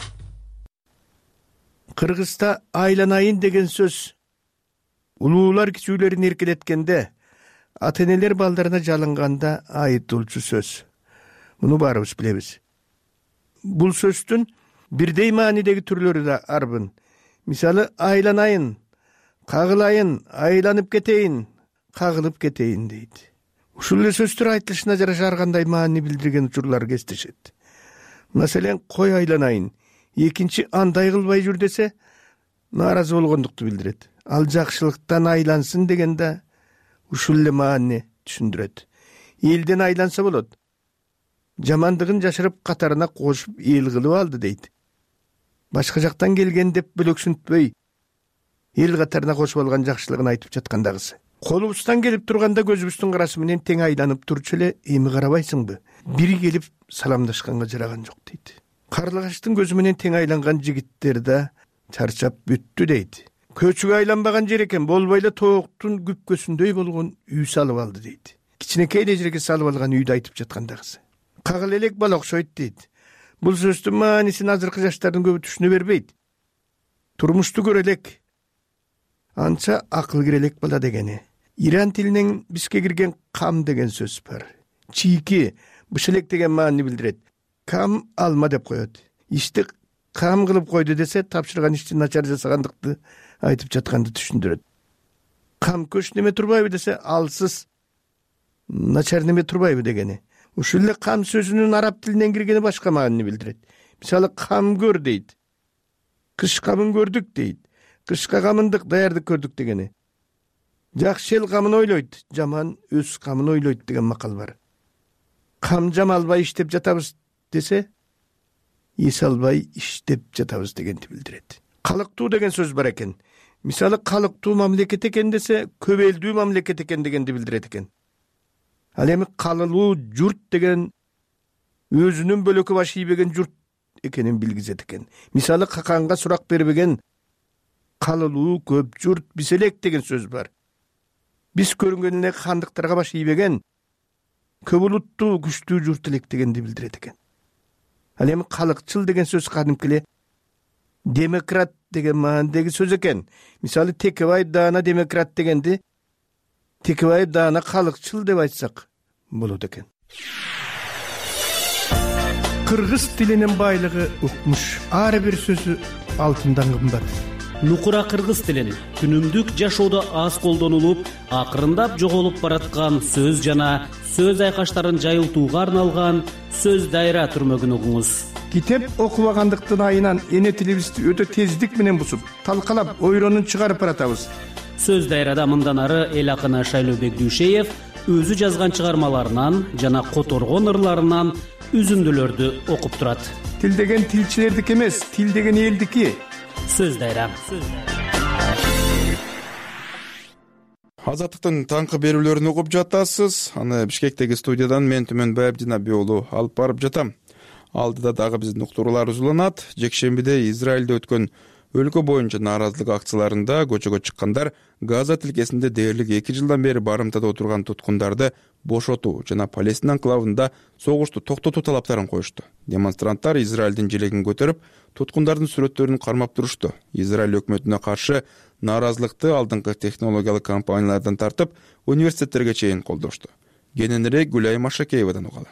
Кыргызда айланайын деген сөз улуулар кичүүлөрүн эркелеткенде, ата-энелер балдарына жалынганда айыптоочу сөз. Муну баарыбыз билебиз. Бул сөздүн бирдей маанидеги түрлөрү да арбын. Мисалы айланайын, кагылайын, айланып кетейин, кагылып кетейин дейт. Ушул эле сөздөр айтылышына жараша ар кандай маани билдирген учурлар кездешет. Маселен, кой айланайын, экинчи андай кылбай жүр десе, нааразы болгондукту билдирет. Ал жакшылыктан айлансын деген да ушул эле маани түшүндүрөт. Элден айланса болот. Жамандыгын жашырып катарына кошуп эл кылып алды дейт. Башка жактан келген деп бөлөксүнтпөй, эл катарына кошуп алган жакшылыгын айтып жаткандагысы. Колубуздан келип турганда көзүбүздүн карасы менен тең айланып турчу эле, эми карабайсыңбы? Бири келип саламдашканга жараган жок дейт. Карлыгаштын көзү менен тең айланган жигиттер да чарчап бүттү дейт. Көчүгө айланбаган жер экен, болбой эле тооктун күпкөсүндөй болгон үй салып алды дейт. Кичинекей эле жерге салып алган үйдү айтып жаткандагысы. Кагыл элек бала окшойт дейт. Бул сөздүн маанисин азыркы жаштардын көбү түшүнө бербейт. Турмушту көрө элек, анча акыл кире элек бала дегени. Иран тилинен бизге кирген кам деген сөз бар. Чийки, бышелек деген маани билдирет. Кам алма деп коет. Ишти кам кылып койду десе, тапшырган ишти начар жасагандыкты айтып жатканды түшүндүрөт. Кам көш неме турбайбы десе, алсыз начар неме турбайбы дегени. Ушул эле кам сөзүнүн араб тилинен киргени башка маанини билдирет. Мисалы, кам көр дейт. Кыш камын көрдүк дейт. Кышка камындык даярдык көрдүк дегени. Жакшы эл камын ойлойт, жаман өз камын ойлойт деген макал бар. Кам жам албай иштеп жатабыз десе, эс албай иштеп жатабыз дегенди билдирет. Калыктуу деген сөз бар экен. Мисалы, калыктуу мамлекет экен десе, көп элдүү мамлекет экен дегенди билдирет экен. Ал эми калылуу журт деген өзүнүн бөлөкү баш ийбеген журт экенин билгизет экен. Мисалы, каканга сурак бербеген калылуу көп журт биз элек деген сөз бар. Биз көрүнгөн эле хандыктарга баш ийбеген көп улуттуу күчтүү журт элек дегенди билдирет экен. Ал эми калыкчыл деген сөз кадимки эле демократ деген маанидеги сөз экен. Мисалы, Текебаев даана демократ дегенди Текебаев даана калыкчыл деп айтсак болот экен. Кыргыз тилинин байлыгы укмуш. Ар бир сөзү алтындан кымбат. Нукура кыргыз тилин күнүмдүк жашоодо аз колдонулуп, акырындап жоголуп бараткан сөз жана сөз айкаштарын жайылтууга арналган сөз дайра түрмөгүн угуңуз. Китеп окубагандыктын айынан эне тилибизди өтө тездик менен бусуп, талкалап, ойронун чыгарып баратабыз. Сөз дайрада мындан ары эл акыны Шайлообек Дүйшеев өзү жазган чыгармаларынан жана которгон ырларынан үзүндүлөрдү окуп турат. Тил деген тилчилердики эмес, тил деген элдики. Сөз дайра. Азаттыктын таңкы берүүлөрүн угуп жатасыз. Аны Бишкектеги студиядан мен Түмөнбаев Жинабек уулу алып барып жатам. Алдыда дагы биздин уктурууларыбыз уланат. Жекшембиде Израилде өткөн өлкө боюнча нааразылык акцияларында көчөгө чыккандар Газа тилкесинде дээрлик 2 жылдан бери барымтада отурган туткундарды бошотуу жана Палестина анклавында согушту токтотуу талаптарын коюшту. Демонстранттар Израилдин желегин көтөрүп, туткундардын сүрөттөрүн кармап турушту. Израиль өкмөтүнө каршы нааразылыкты алдыңкы технологиялык компаниялардан тартып, университеттерге чейин колдошту. Кененирээк Гүлай Машакеевадан угалы.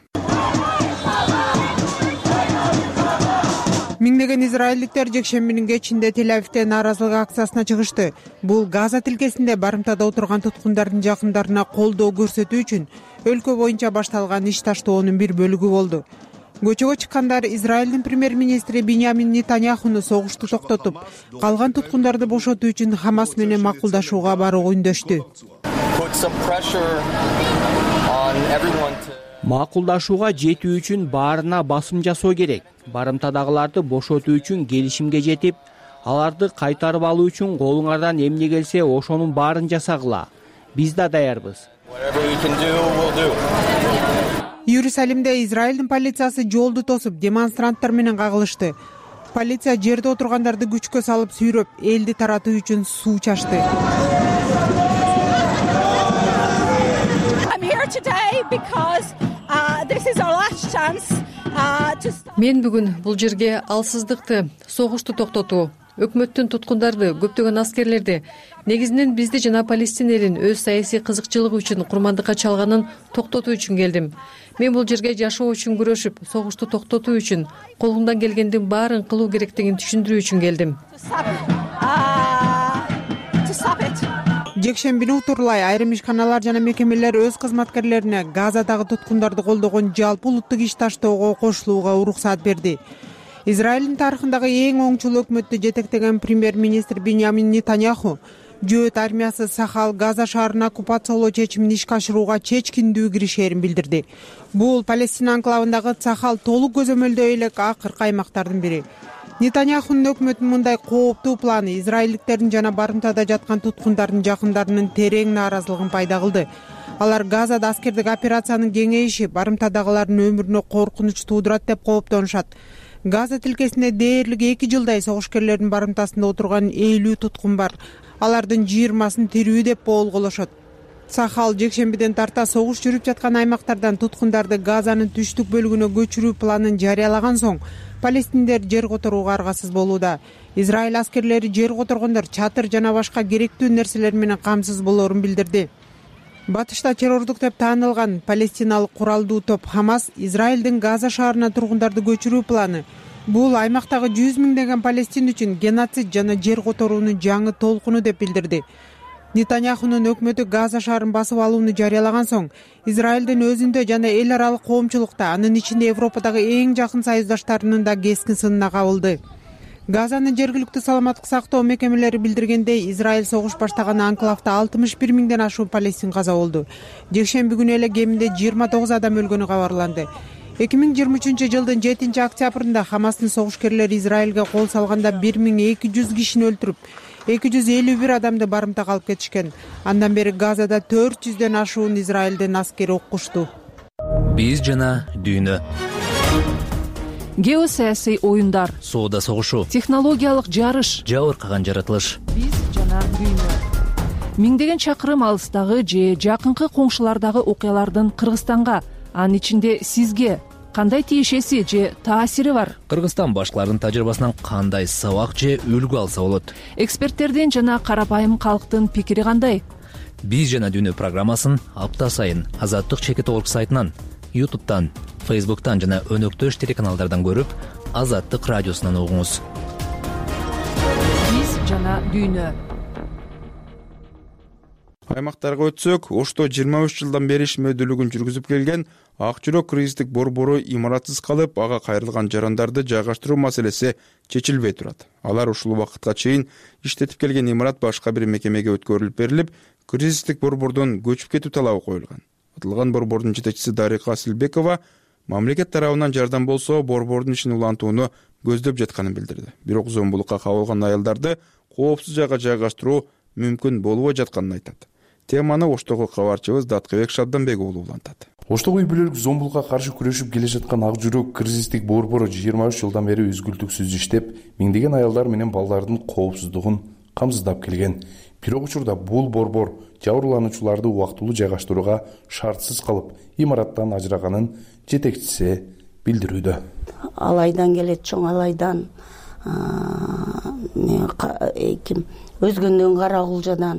Миңдеген израилдиктер жекшембинин кечинде Тель-Авивде нааразылык акциясына чыгышты. Бул Газа тилкесинде барымтада отурган туткундардын жакындарына колдоо көрсөтүү үчүн өлкө боюнча башталган иш таштоонун бир бөлүгү болду. Көчөгө чыккандар Израилдин премьер-министри Биньямин Нетаньяхуну согушту токтотуп, калган туткундарды бошотуу үчүн Хамас менен макулдашууга барууга үндөштү. Макулдашууга жетүү үчүн баарына басым жасоо керек. Барымтадагыларды бошотуу үчүн келишимге жетип, аларды кайтарып алуу үчүн колуңардан эмне келсе ошонун баарын жасагыла. Биз да даярбыз. Иерусалимде Израилдин полициясы жолду тосуп, демонстранттар менен кагылышты. Полиция жерде отургандарды күчкө салып сүйрөп, элди таратуу үчүн суу чачты. Мен бүгүн бул жерге алсыздыкты, согушту токтотуу, өкмөттүн туткундарды, көптөгөн аскерлерди, негизинен бизди жана Палестина элин өз саясий кызыкчылыгы үчүн курмандыкка чалганын токтотуу үчүн келдим. Мен бул жерге жашоо үчүн күрөшүп, согушту токтотуу үчүн колумдан келгендин баарын кылуу керектигин түшүндүрүү үчүн келдим. Жекшембини утурлай айрым ишканалар жана мекемелер өз кызматкерлерине Газадагы туткундарды колдогон жалпы улуттук иш таштоого кошулууга уруксаат берди. Израилдин тарыхындагы эң оңчул өкмөттү жетектеген премьер-министр Биньямин Нетаньяху жөөт армиясы Сахал Газа шаарына оккупациялоо чечимин ишке ашырууга чечкиндүү киришээрин билдирди. Бул Палестина анклавындагы Сахал толук көзөмөлдөй элек акыркы аймактардын бири. Нетаньяхунун өкмөтүнүн мындай кооптуу планы израилдиктердин жана барымтада жаткан туткундардын жакындарынын терең нааразылыгын пайда кылды. Алар Газада аскердик операциянын кеңейиши барымтадагылардын өмүрүнө коркунуч туудурат деп кооптонушат. Газа тилкесинде дээрлик 2 жылдай согушкерлердин барымтасында отурган 50 туткун бар. Алардын 20сын тирүү деп боолголошот. Сахал жекшембиден тарта согуш жүрүп жаткан аймактардан туткундарды Газанын түштүк бөлүгүнө көчүрүү планын жарыялаган соң палестиндер жер которууга аргасыз болууда. Израиль аскерлери жер которгондор чатыр жана башка керектүү нерселер менен камсыз болоорун билдирди. Батышта террордук деп таанылган палестиналык куралдуу топ Хамас Израилдин Газа шаарына тургундарды көчүрүү планы бул аймактагы 100 миңдеген палестин үчүн геноцид жана жер которуунун жаңы толкуну деп билдирди. Нетаньяхунун өкмөтү Газа шаарын басып алууну жарыялаган соң Израилдин өзүндө жана эл аралык коомчулукта, анын ичинде Европадагы эң жакын союздаштарынын да кескин сынына кабылды. Газанын жергиликтүү саламаттык сактоо мекемелери билдиргендей, Израиль согуш баштаган анклавда 61 миңден ашуун палестин каза болду. Жекшемби күнү эле кеминде 29 адам өлгөнү кабарланды. 2023 жылдын 7 октябрында Хамастын согушкерлери Израилге кол салганда 1200 кишини өлтүрүп, 251 адамды барымтага алып кетишкен. Андан бери Газада 400дөн ашуун Израилдин аскери окушту. Биз жана дүйнө. Геосаясий оюндар, соода согушу, технологиялык жарыш, жабыркаган жаратылыш. Биз жана дүйнө. Миңдеген чакырым алыстагы же жакынкы коңшулардагы окуялардын Кыргызстанга, анын ичинде сизге кандай тиешеси же таасири бар? Кыргызстан башкаларынын тажрыйбасынан кандай сабак же үлгү алса болот? Эксперттердин жана карапайым калктын пикири кандай? Биз жана дүйнө программасын апта сайын Азаттык чекит орг сайтынан, YouTube'тан, Facebook'тан жана өнөктөш телеканалдардан көрүп, Азаттык радиосунан угуңуз. Биз жана дүйнө. Аймактарга өтсөк, Ошто 23 жылдан бери ишмердүүлүгүн жүргүзүп келген Ак жүрөк кризистик борбору имаратсыз калып, ага кайрылган жарандарды жайгаштыруу маселеси чечилбей турат. Алар ушул убакытка чейин иштетип келген имарат башка бир мекемеге өткөрүлүп берилип, кризистик борбордон көчүп кетүү талабы коюлган. Атылган борбордун жетекчиси Дарика Силбекова мамлекет тарабынан жардам болсо, борбордун ишин улантууну көздөп жатканын билдирди. Бирок зомбулукка кабылган аялдарды коопсуз жайга жайгаштыруу мүмкүн болбой жатканын айтат. Теманы Оштогу кабарчыбыз Даткыбек Шабданбек уулу улантат. Оштогу үй бүлөлүк зомбулукка каршы күрөшүп келе жаткан Ак жүрөк кризистик борбору 23 жылдан бери үзгүлтүксүз иштеп, миңдеген аялдар менен балдардын коопсуздугун камсыздап келген. Бирок учурда бул борбор жабырлануучуларды убактылуу жайгаштырууга шартсыз калып, имараттан ажыраганын жетекчиси билдирүүдө. Алайдан келет, чоң алайдан, өзгөндөн Кара Кулжадан,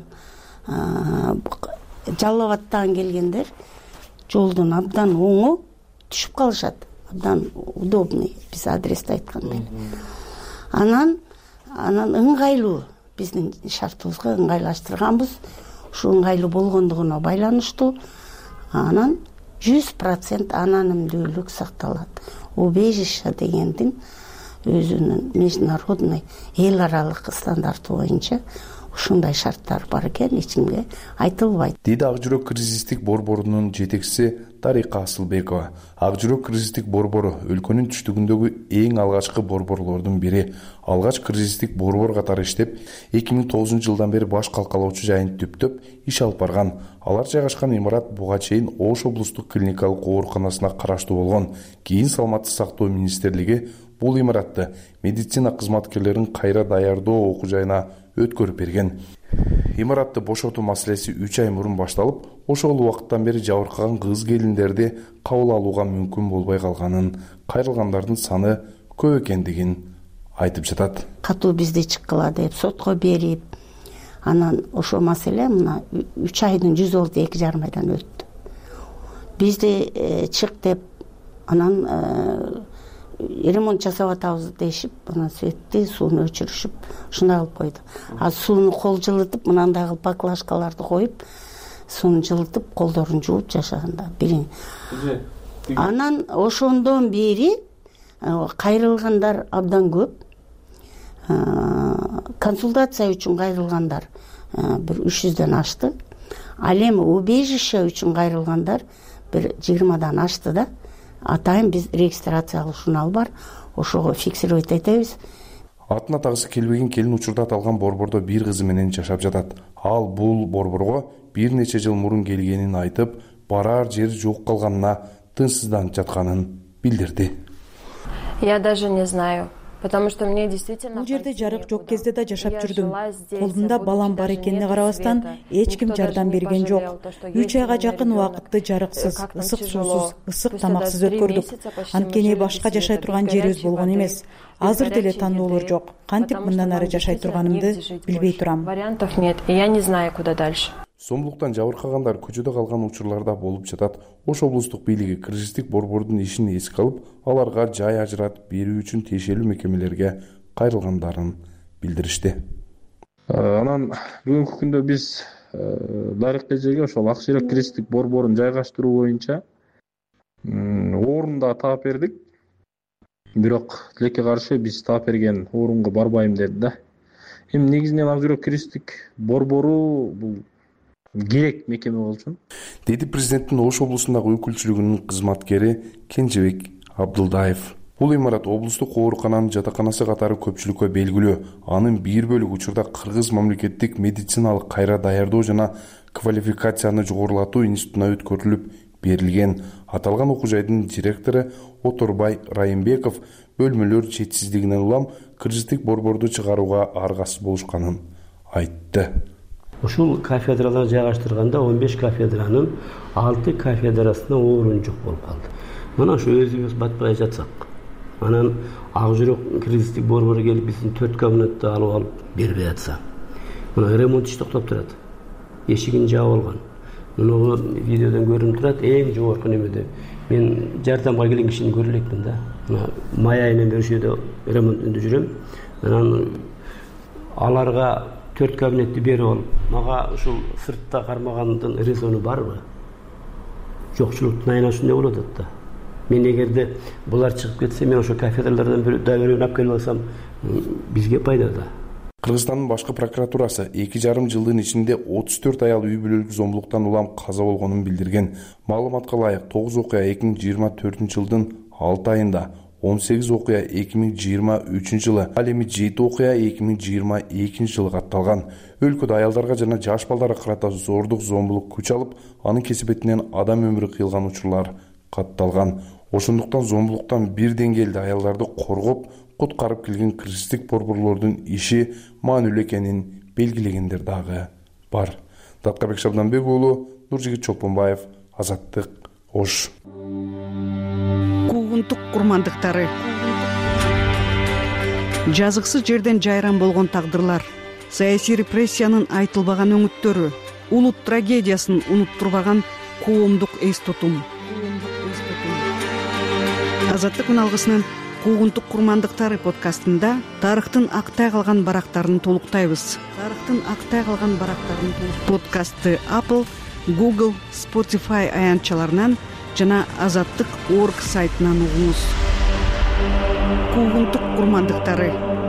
Жалал Абадтан келгендер жолдун абдан оңу түшүп калышат. Абдан удобный, биз адрести айткандай. Анан ыңгайлуу, биздин шартыбызга ыңгайлаштырганбыз. Ушу ыңгайлуу болгондугуна байланыштуу. Анан 100% анонимдүүлүк сакталат. Убежище дегендин өзүнүн международный эл аралык стандарты боюнча ушундай шарттар бар экен, эч кимге айтылбайт. Дейди Ак жүрөк кризистик борборунун жетекчиси Тарика Асылбекова. Ак жүрөк кризистик борбору өлкөнүн түштүгүндөгү эң алгачкы борборлордун бири. Алгач кризистик борбор катары иштеп, 2009 жылдан бери баш калкалоочу жайын түптөп иш алып барган. Алар жайгашкан имарат буга чейин Ош облустук клиникалык ооруканасына караштуу болгон. Кийин Саламаттык сактоо министрлиги бул имаратты медицина кызматкерлерин кайра даярдоо окуу жайына өткөрүп берген. Имаратты бошотуу маселеси 3 ай мурун башталып, ошол убакыттан бери жабыркаган кыз келиндерди кабыл алууга мүмкүн болбой калганын, кайрылгандардын саны көп экендигин айтып жатат. Катуу бизди чыккыла деп сотко берип, анан ошол маселе мына 3 айдын 100 болду, 2,5 айдан өттү. Бизди чык деп, анан ремонт жасап атабыз дешип, анан светти сууну өчүрүшүп, ушундай кылып койду. Сууну кол жылытып, мынандай кылып баклажкаларды коюп, сууну жылытып, колдорун жууп жашаганда бирин. Анан ошондон бери кайрылгандар абдан көп. Консультация үчүн кайрылгандар бир 300дөн ашты. Ал эми убежище үчүн кайрылгандар бир 20дан ашты да. Атайын биз регистрациялык журнал бар, ошого фиксировать этебиз. Атын атагысы келбеген келин учурда аталган борбордо бир кызы менен жашап жатат. Ал бул борборго бир нече жыл мурун келгенин айтып, барар жери жок калганына тынчсызданып жатканын билдирди. Я даже не знаю. Потому что мне действительно бул жерде жарык жок кезде да жашап жүрдүм. Колумда балам бар экенине карабастан эч ким жардам берген жок. 3 айга жакын убакытты жарыксыз, ысык суусуз, ысык тамаксыз өткөрдүк. Анткени башка жашай турган жерибиз болгон эмес. Азыр деле тандоолор жок. Кантип мындан ары жашай турганымды билбей турам. Вариантов нет, и я не знаю, куда дальше. Зомбулуктан жабыркагандар көчөдө калган учурларда болуп жатат. Ош облустук бийлиги кризистик борбордун ишин эске алып, аларга жай ажыратып берүү үчүн тиешелүү мекемелерге кайрылгандарын билдиришти. Анан бүгүнкү күндө биз дарек эжеге ошол Ак жүрөк кризистик борборун жайгаштыруу боюнча орунда таап бердик. Бирок тилекке каршы биз таап берген орунга барбайм деди да. Эми негизинен Ак жүрөк кризистик борбору бул керек мекеме болчу, деди президенттин Ош облусундагы өкүлчүлүгүнүн кызматкери Кенжебек Абдулдаев. Бул имарат облустук оорукананын жатаканасы катары көпчүлүккө белгилүү. Анын бир бөлүгү учурда Кыргыз мамлекеттик медициналык кайра даярдоо жана квалификацияны жогорулатуу институтуна өткөрүлүп берилген. Аталган окуу жайдын директору Оторбай Райымбеков бөлмөлөр жетишсиздигинен улам кризистик борборду чыгарууга аргасыз болушканын айтты. Ушул кафедралар жайгаштырганда 15 кафедранын 6 кафедрасына орун жок болуп калды. Мына ушу өзүбүз батпай жатсак, анан Ак жүрөк кризистик борбору келип биздин 4 кабинетти алып бербей атса, мына ремонт иш токтоп турат. Эшигин жаап алган. Муну видеодон көрүнүп турат, эң жогорку немеде. Мен жардамга келген кишини көрө элекмин да. Мына май айынан бери ушерде ремонтунда жүрөм. Анан аларга 4 кабинетти берип алып, мага ушул сыртта кармагандын резону барбы? Жокчулуктун айынан ушундай болуп атат да. Мен эгерде булар чыгып кетсе, мен ошо кафедралардан бирөөнү алып келип алсам, бизге пайда да. Кыргызстандын башкы прокуратурасы 2,5 жылдын ичинде 34 аял үй бүлөлүк зомбулуктан улам каза болгонун билдирген. Маалыматка ылайык 9 окуя 2024 жылдын 6 айында 18 окуя 2023 жылы, ал эми 7 окуя 2022 жылы катталган. Өлкөдө аялдарга жана жаш балдарга карата зордук, зомбулук күч алып, анын кесепетинен адам өмүрү кыйылган учурлар катталган. Ошондуктан зомбулуктан бир деңгээлде аялдарды коргоп, куткарып келген кыргызстык борборлордун иши маанилүү экенин белгилегендер дагы бар. Даткабек Шабданбек уулу, Нуржигит Чолпонбаев, Азаттык, Ош. Куугунтук курмандыктары. Жазыксыз жерден жайран болгон тагдырлар, саясий репрессиянын айтылбаган өңүттөрү, улут трагедиясын унуттурбаган коомдук эс тутум. Азаттык үналгысынын Куугунтук курмандыктары подкастында тарыхтын актай калган барактарын толуктайбыз. Подкастты Apple, Google, Spotify аянтчаларынан жана Азаттык.org сайтынан угуңуз. Куугунтук курмандыктары.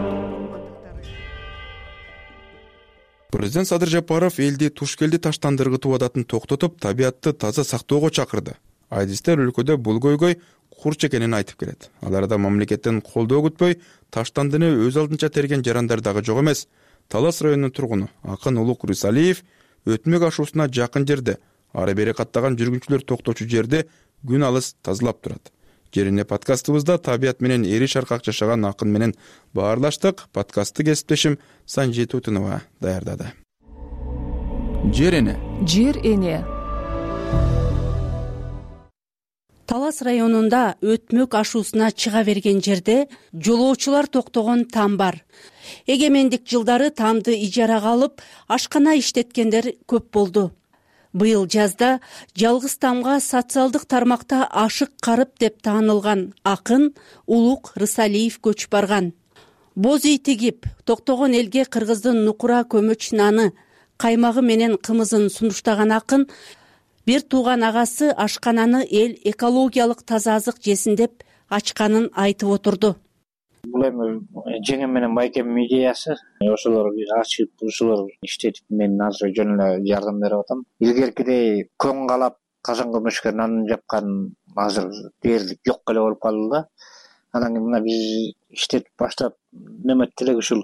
Президент Садыр Жапаров элди туш-келди таштандыргытуу адатын токтотуп, табиатты таза сактоого чакырды. Айдистер өлкөдө бул көйгөй курч экенин айтып келет. Аларда мамлекеттен колдоо күтпөй, таштандыны өз алдынча терген жарандар дагы жок эмес. Талас районунун тургуну Акын Улук Рысалиев өтмөк ашуусуна жакын жерде ары бери каттаган жүргүнчүлөр токточу жерде күн алыс тазалап турат. Жерине подкастыбызда табият менен эри шаркак жашаган акын менен баарлаштык. Подкастты кесиптешим Санжет Утунова даярдады. Жер эне. Талас районунда өтмөк ашуусуна чыга берген жерде жолоочулар токтогон там бар. Эгемендик жылдары тамды ижарага алып, ашкана иштеткендер көп болду. Быйыл жазда жалгыз тамга социалдык тармакта ашык карып деп таанылган акын Улук Рысалиев көчүп барган. Боз үй тигип, токтогон элге кыргыздын нукура көмөч наны, каймагы менен кымызын сунуштаган акын бир тууган агасы ашкананы эл экологиялык таза азык жесин деп ачканын айтып отурду. Бул эми жеңем менен байкемдин идеясы. Ошолор ачып, ошолор иштетип, мен азыр жөн эле жардам берип атам. Илгеркидей көң калап, казан көмөчкө нан жапкан азыр дээрлик жок эле болуп калды да. Анан кийин мына биз иштетип баштап неметти элек ушул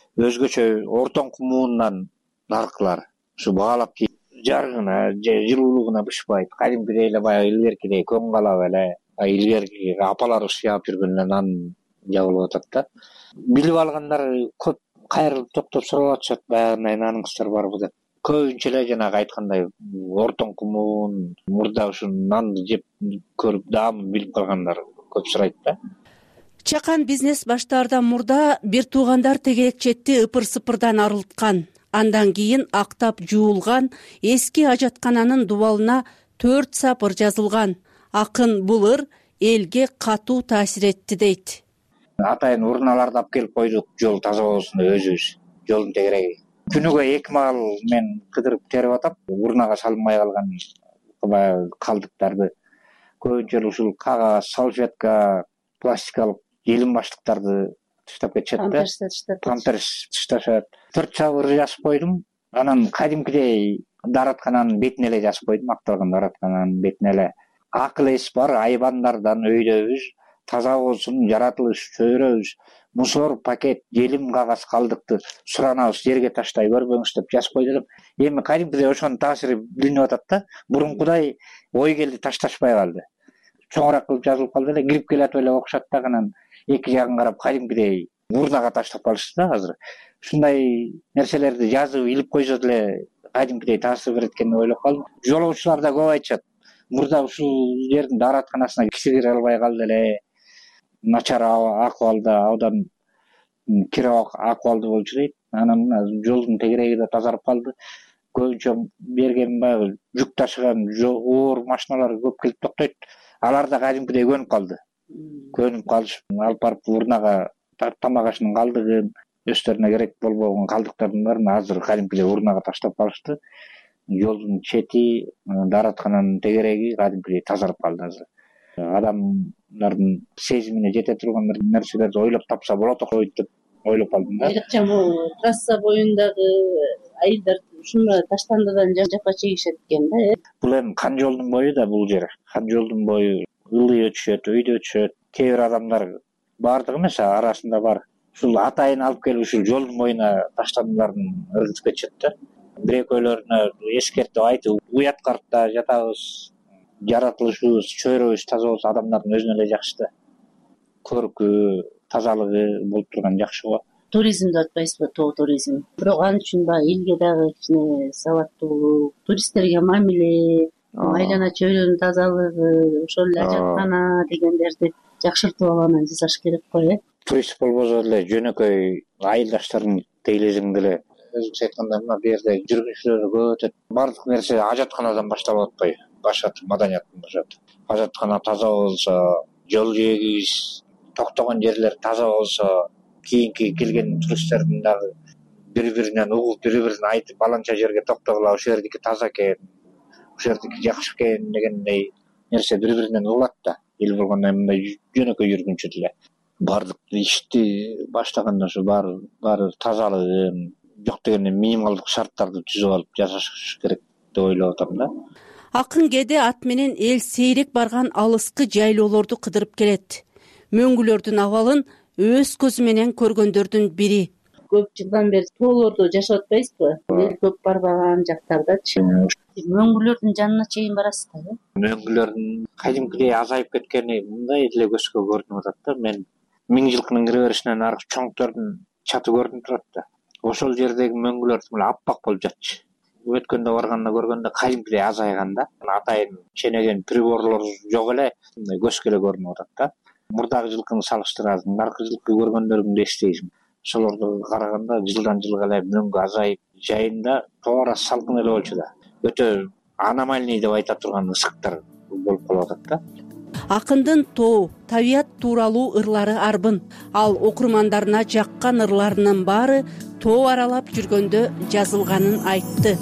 өзгөчө ортон кумуунан наркылар ушу баалап кийип жарыгына же жылуулугуна бышпайт. Кадимкидей эле баягы илгеркидей көң калап эле илгерки апалар сыяп жүргөн эле нан жабылып атат да. Билип алгандар көп кайрылып токтоп сурап атышат, баягындай наныңыздар барбы деп. Көбүнчө эле жанагы айткандай ортон кумуун мурда ушу нанды жеп көрүп даамын билип калгандар көп сурайт да. Чакан бизнес баштаардан мурда бир туугандар тегерекчетти ыпыр-сыпырдан арылткан. Андан кийин актап жуулган эски ажаткананын дубалына 4 сапыр жазылган. Акын бул ыр элге катуу таасир этти дейт. Атайын урналарды алып келип койдук, жол таза болсун деп өзүбүз. Жолдун тегереги. Күнүгө 2 маал мен кыдырып терип атам. Урнага салынбай калган баягы калдыктарды. Көбүнчө ушул кагаз, салфетка, пластикалык желим баштыктарды таштап кетишет да. Памперс ташташат. 4 чабыр жазып койдум. Анан кадимкидей дараткананын бетине эле жазып койдум, акталган дараткананын бетине эле. Акыл эс бар айбандардан өйдөбүз, таза болсун, жаратылыш чөйрөбүз, мусор, пакет, желим, кагаз калдыкты суранабыз, жерге таштай көрбөңүз деп жазып койдум. Эми кадимкидей ошонун таасири билинип атат да. Бурункудай ой келди ташташпай калды. Чоңураак кылып жазылып калды эле, кирип келатып эле окушат да, анан эки жагын карап кадимкидей урнага таштап калышты да азыр. Ушундай нерселерди жазып илип койсо деле кадимкидей таасир берет экен деп ойлоп калдым. Жолоочулар да көп айтышат. Мурда ушул жердин даратканасына киши кире албай калды эле. Начар акыбалда, абдан кире акыбалда болчу дейт. Анан жолдун тегереги да тазарып калды. Көбүнчө берген баягы жүк ташыган оор машиналар көп келип токтойт. Алар да кадимкидей көнүп калды. Көнүп калышып, алып барып урнага тамак ашынын калдыгын, өздөрүнө керек болбогон калдыктардын баарын азыр кадимкидей урнага таштап калышты. Жолдун чети, дараткананын тегереги кадимкидей тазарып калды азыр. Адамдардын сезимине жете турган нерселерди ойлоп тапса болот окойт деп ойлоп калдым да. Айрыкча бул трасса боюндагы айылдар ушундай таштандыдан жапа чегишет экен да. Бул эми Хан жолдун бою да бул жер. Хан жолдун бою ылый өтүшөт, өйдө өтүшөт. Кээ бир адамдар баардыгы эмес, арасында бар. Ушул атайын алып келип ушул жолдун боюна таштандыларын ыргытып кетишет да. Бир экөөлөрүнө эскертип айтып, уят картта жатабыз, жаратылышыбыз, чөйрөбүз таза болсо адамдардын өзүнө эле жакшы да. Көркү, тазалыгы болуп турган жакшы го. Туризм деп атпайсызбы, тоо туризм. Бирок ал үчүн баягы элге дагы кичине сабаттуулук, туристтерге мамиле, айлана чөйрөнүн тазалыгы, ошол эле ажаткана дегендерди жакшыртып алганы жасаш керек го. Турист болбосо деле жөнөкөй айылдаштарын тейлезиң деле өзүңүз айткандай мына бу жерде жүргүнчүлөр көп өтөт. Бардык нерсе ажатканадан башталып атпайбы? Башат маданияттан башат. Ажаткана таза болсо, жол жээгибиз, токтогон жерлер таза болсо, кийинки келген туристтердин дагы бири-биринен угуп, бири-бирин айтып, баланча жерге токтогула, ошол жердики таза экен, ошол жердики жакшы экен дегендей нерсе бири-биринен угулат да. Эл болгондо мындай жөнөкөй жүргүнчү деле бардык ишти баштаганда ошо баары тазалыгын жок дегенде минималдык шарттарды түзүп алып жашаш керек деп ойлоп атам да. Акын кээде ат менен эл сейрек барган алыскы жайлоолорду кыдырып келет. Мөңгүлөрдүн абалын өз көзү менен көргөндөрдүн бири. Көп жылдан бери тоолордо жашап атпайсызбы? Эл көп барбаган жактардачы. Мөңгүлөрдүн жанына чейин барасыз да. Мөңгүлөрдүн кадимкидей азайып кеткени мындай эле көзгө көрүнүп атат да. Мен Миң жылкынын кире беришинен аркы чоңтордун чаты көрүнүп турат да. Ошол жердеги мөңгүлөр аппак болуп жатчы. Өткөндө барганда көргөндө кадимкидей азайган да. Атайын ченеген приборлор жок эле, мындай көзгө эле көрүнүп атат да. Мурдагы жылкыны салыштырасың, наркы жылкы көргөндөрүңдү эстейсиң. Ошолорду караганда жылдан жылга эле мөңгү азайып, жайында туура салкын эле болчу да. Өтө аномальный деп айта турган ысыктар болуп калып атат да. Акындын тоо, табият тууралуу ырлары арбын. Ал окурмандарына жаккан ырларынын баары тоо аралап жүргөндө жазылганын айтты.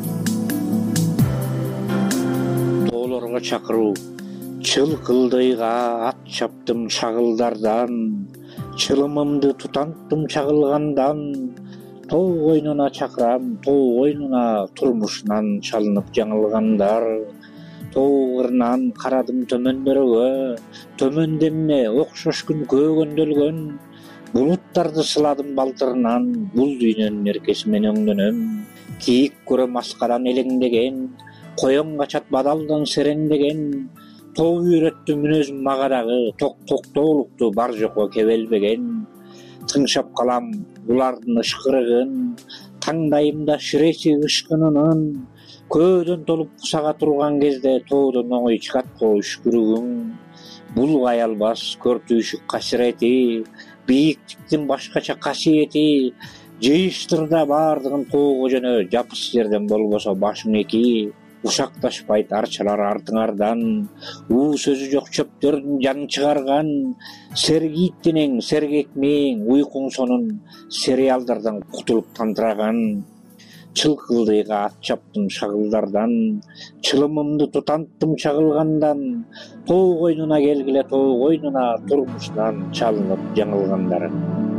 Тоолорго чакыруу. Чылкылдыйга ат чаптым шагылдардан, чылымымды тутанттым чагылгандан, тоо койнуна чакырам, тоо койнуна турмушунан чалынып жаңылгандар. Тоо ырынан карадым төмөндөргө, төмөндө эмне окшош күн көөгөндөлгөн, булуттарды сыладым балтырынан, бул дүйнөнүн эркеси мен өңдөнөм. Кийик көрөм аскадан элеңдеген, коен качат бадалдан сереңдеген, тоо үйрөттү мүнөзүм мага дагы, токтоолукту бар жокко кебелбеген. Тыңшап калам улардын ышкырыгын, таңдайымда ширеси ышкынынын, көөдөн толуп кусага турган кезде тоодон оңой чыгат го үшкүрүгүң. Бул аялбас көртүүшүк касирети, бийиктиктин башкача касиети, жыйыштырда баардыгын тоого жөнө, жапыс жерден болбосо башың эки. Ушакташпайт арчалар артыңардан, уу сөзү жок чөптөрдүн жанын чыгарган, сергийттинең, сергек мээң, уйкуң сонун сериалдардан кутулуп тантыраган. Чылкылдыйга ат чаптым шагылдардан, чылымымды тутанттым чагылгандан, тоо койнуна келгиле, тоо койнуна турмушунан чалынып жаңылгандар.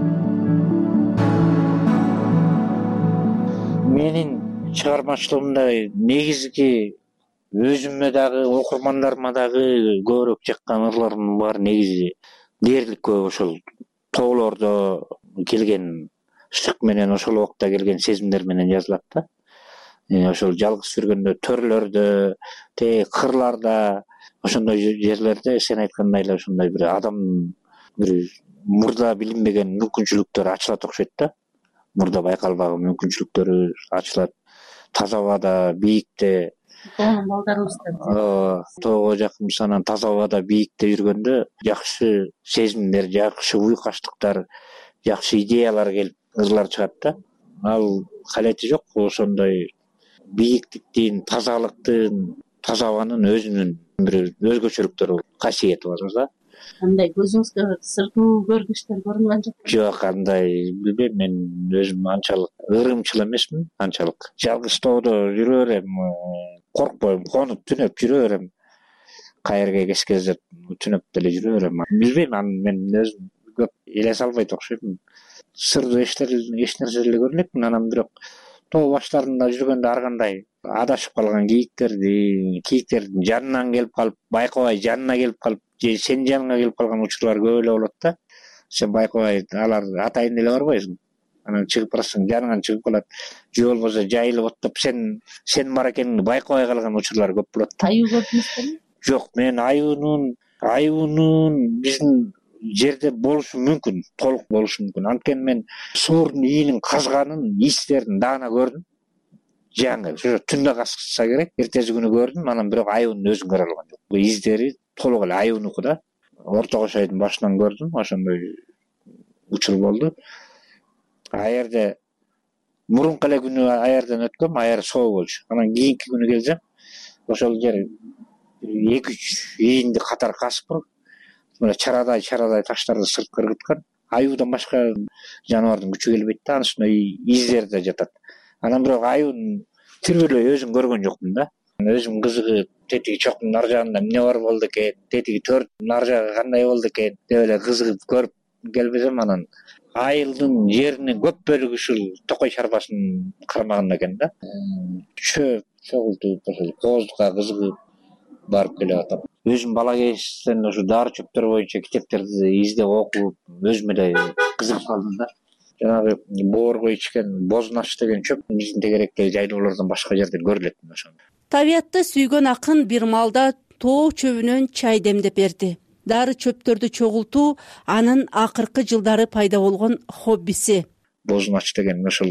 Менин чыгармачылыгымда негизги өзүмө дагы, окурмандарыма дагы көбүрөөк жаккан ырларымдын баары негизи дээрлик көп ошол тоолордо келген ышык менен, ошол убакта келген сезимдер менен жазылат да. Ошол жалгыз жүргөндө, төрлөрдө, кырларда, ошондой жерлерде сен айткандай эле ошондой бир адамдын бир мурда билинбеген мүмкүнчүлүктөрү ачылат окшойт да. Мурда байкалбаган мүмкүнчүлүктөрү ачылат. Таза абада, бийикте, тоого жакын анан таза абада, бийикте жүргөндө жакшы сезимдер, жакшы уйкаштыктар, жакшы идеялар келип ырлар чыгат да. Ал калети жок, ошондой бийиктиктин, тазалыктын, таза абанын өзүнүн бир өзгөчөлүктөрү, касиети бар да. Андай көзүңүзгө сырдуу көргүчтөр көрүнгөн жок? Жок, андай билбейм, мен өзүм анчалык ырымчыл эмесмин, анчалык. Жалгыз тоодо жүрө берем, коркпойм, конуп түнөп жүрө берем. Кайерге кезде түнөп деле жүрө берем. Билбейм, аны мен өзүм көп эле салбайт окшойм. Сырдуу эч нерсе деле көрмөймүн, анан бирок тоо баштарында жүргөндө ар кандай адашып калган кийиктердин жанынан келип калып, байкабай жанына келип калып же сенин жаныңа келип калган учурлар көп эле болот да. Сен байкабай алар атайын эле барбайсың. Анан чыгып барасың, жаныңан чыгып калат, же болбосо жайылып оттоп сен бар экениңди байкабай калган учурлар көп болот. Аюу көп эмеспи? Жок, мен аюунун биздин жерде болушу мүмкүн, толук болушу мүмкүн. Анткени мен соордун ийинин казганын, истерин даана көрдүм. Жаңы түндө казса керек, эртеси күнү көрдүм, анан бирок аюунун өзүн көрө алган жок. Бул издери толук эле аюунуку да. Орто Кош айдын башынан көрдүм, ошондой учур болду. Аерде мурунку эле күнү аерден өткөм, аер соо болчу. Анан кийинки күнү келсем, ошол жер 2-3 ийинди катар касып, мына чарадай таштарды сыртка ыргыткан. Аюудан башка жаныбардын күчү келбейт да, анын үстүнө издер да жатат. Анан бирок аюун тирбелей өзүн көргөн жокмун да. Өзүм кызыгып, тетиги чоктун ар жагында эмне бар болду экен, тетиги төрттүн ар жагы кандай болду экен деп эле кызыгып көрүп келбесем, анан айылдын жеринин көп бөлүгү ушул Токой чарбасынын кармагында экен да. Чөп чогултуп, ошол кооздукка кызыгып барып келе атам. Өзүм бала кезден ушу дары чөптөр боюнча китептерди издеп окуп, өзүм эле кызыгып калдым да. Жанагы боорго ичкен бознач деген чөп биздин тегеректеги жайлоолордон башка жерде көрүлөт ошондо. Табиятты сүйгөн акын бир маалда тоо чөбүнөн чай демдеп берди. Дары чөптөрдү чогултуу анын акыркы жылдары пайда болгон хоббиси. Бознач деген ошол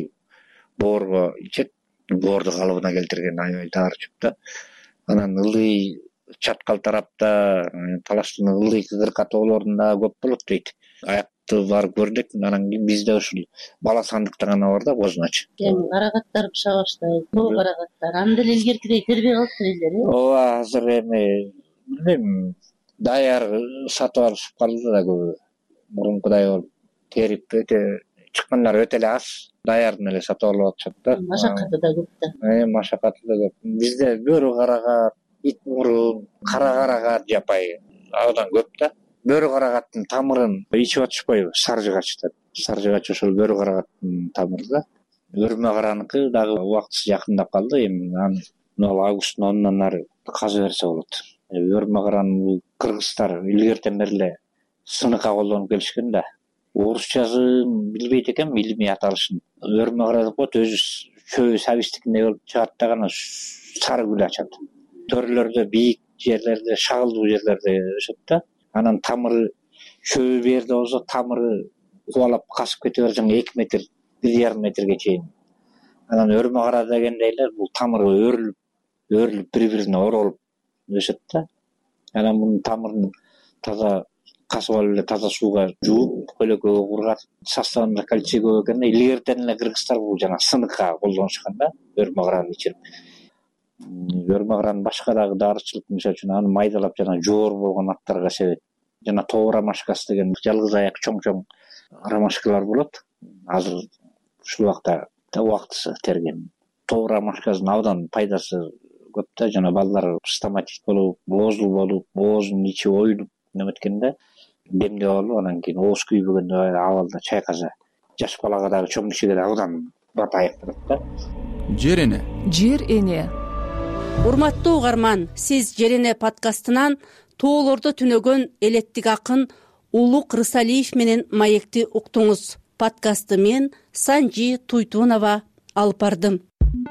боорго ичет, боорду калыбына келтирген аябай дары чөп да. Анан ылдый чаткал тарапта, Талаштын ылдый кырка тоолорунда көп болот дейт. Аякты барып көрдүк, анан кийин бизде ушул бала сандыкта гана бар да бознач. Карагаттар пыша баштайт, тоо карагаттар. Анда эле илгеркидей тербей калыптыр элдер, Ооба, азыр эми билбейм, даяр сатып алышып калды да көбү. Мурункудай болуп терип өтө чыккандар өтө эле аз. Даярын эле сатып алып атышат да. Машакаты да көп да. Машакаты да көп. Бизде бөрү карагат, ит мурун, кара карагат жапайы абдан көп да. Бөрү карагаттын тамырын ичип атышпайбы? Саржыгач да. Саржыгач ошол бөрү карагаттын тамыры да. Өрмө караныкы дагы убактысы жакындап калды. Эми аны августтун 10-нан нары каза берсе болот. Өрмө караны кыргыздар илгертен бери эле сыныка колдонуп келишкен да. Орусчасын билбейт экен, илимий аталышын. Өрмө кара деп коет, өзү чөбү сабистикиндей болуп чыгат да, гана сары гүл ачат. Төрлөрдө, бийик жерлерде, шагылдуу жерлерде өсөт да. Анан тамыры чөбү бу жерде болсо, тамыры кубалап касып кете берсең 2 метр, 1,5 метрге чейин. Анан өрмө кара дегендейлер бул тамыры өрүлүп бири-бирине оролуп өсөт да. Анан мунун тамырын таза касып алып эле таза сууга жууп, көйлөккөгө кургатып, составында кальций көп экен. Илгертен эле кыргыздар бул жана сыныка колдонушкан да, өрмө караны ичирип. Өрмө каранын башка дагы дарычылык, мисалы үчүн аны майдалап жана жоор болгон аттарга себет. Жана тоо ромашкасы деген жалгыз аяк чоң-чоң ромашкалар болот. Азыр ушул убактысы терген. Тоо ромашкасынын абдан пайдасы көп да, жана балдар стоматит болуп, оозул болуп, оозунун ичи оюлуп неметкенде демдеп алып, анан кийин ооз күйбөгөндө абалда чайкаса, жаш балага дагы чоң кишиге дагы абдан батайып турат да. Жер эне. Урматтуу угарман, сиз Жер эне подкастынан тоолордо түнөгөн элеттик акын Улук Рысалиев менен маекти уктуңуз. Подкастты мен Санжи Туйтунова алып бардым.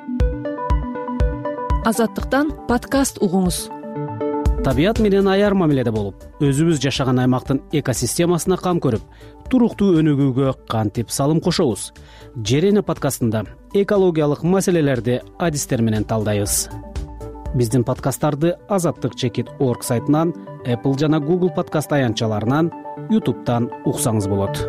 Азаттыктан подкаст угуңуз. Табият менен аяр мамиледе болуп, өзүбүз жашаган аймактын экосистемасына кам көрүп, туруктуу өнүгүүгө кантип салым кошобуз? Жер эне подкастында экологиялык маселелерди адистер менен талдайбыз. Биздин подкасттарды azattik.org сайтынан, Apple жана Google подкаст аянтчаларынан, YouTube'дан уксаңыз болот.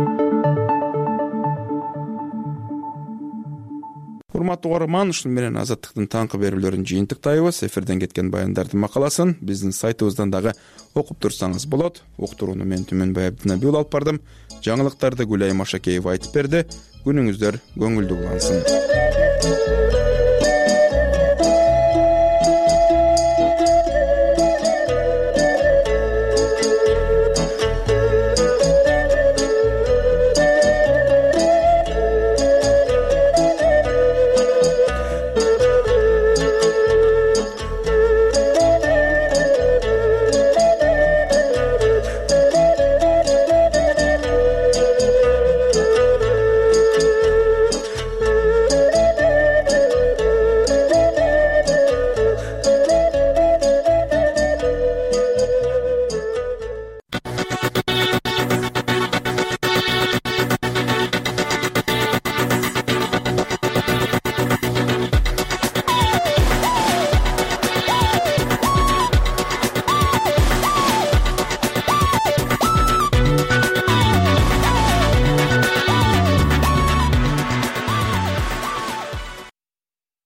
Урматтуу угарман, ушун менен Азаттыктын таңкы берүүлөрүн жыйынтыктайбыз. Эфирден кеткен баяндардын макаласын биздин сайтыбыздан дагы окуп турсаңыз болот. Уктурууну мен Түмөнбай Абдынабиул алып бардым. Жаңылыктарды Гүлай Машакеева айтып берди. Күнүңүздөр көңүлдүү улансын.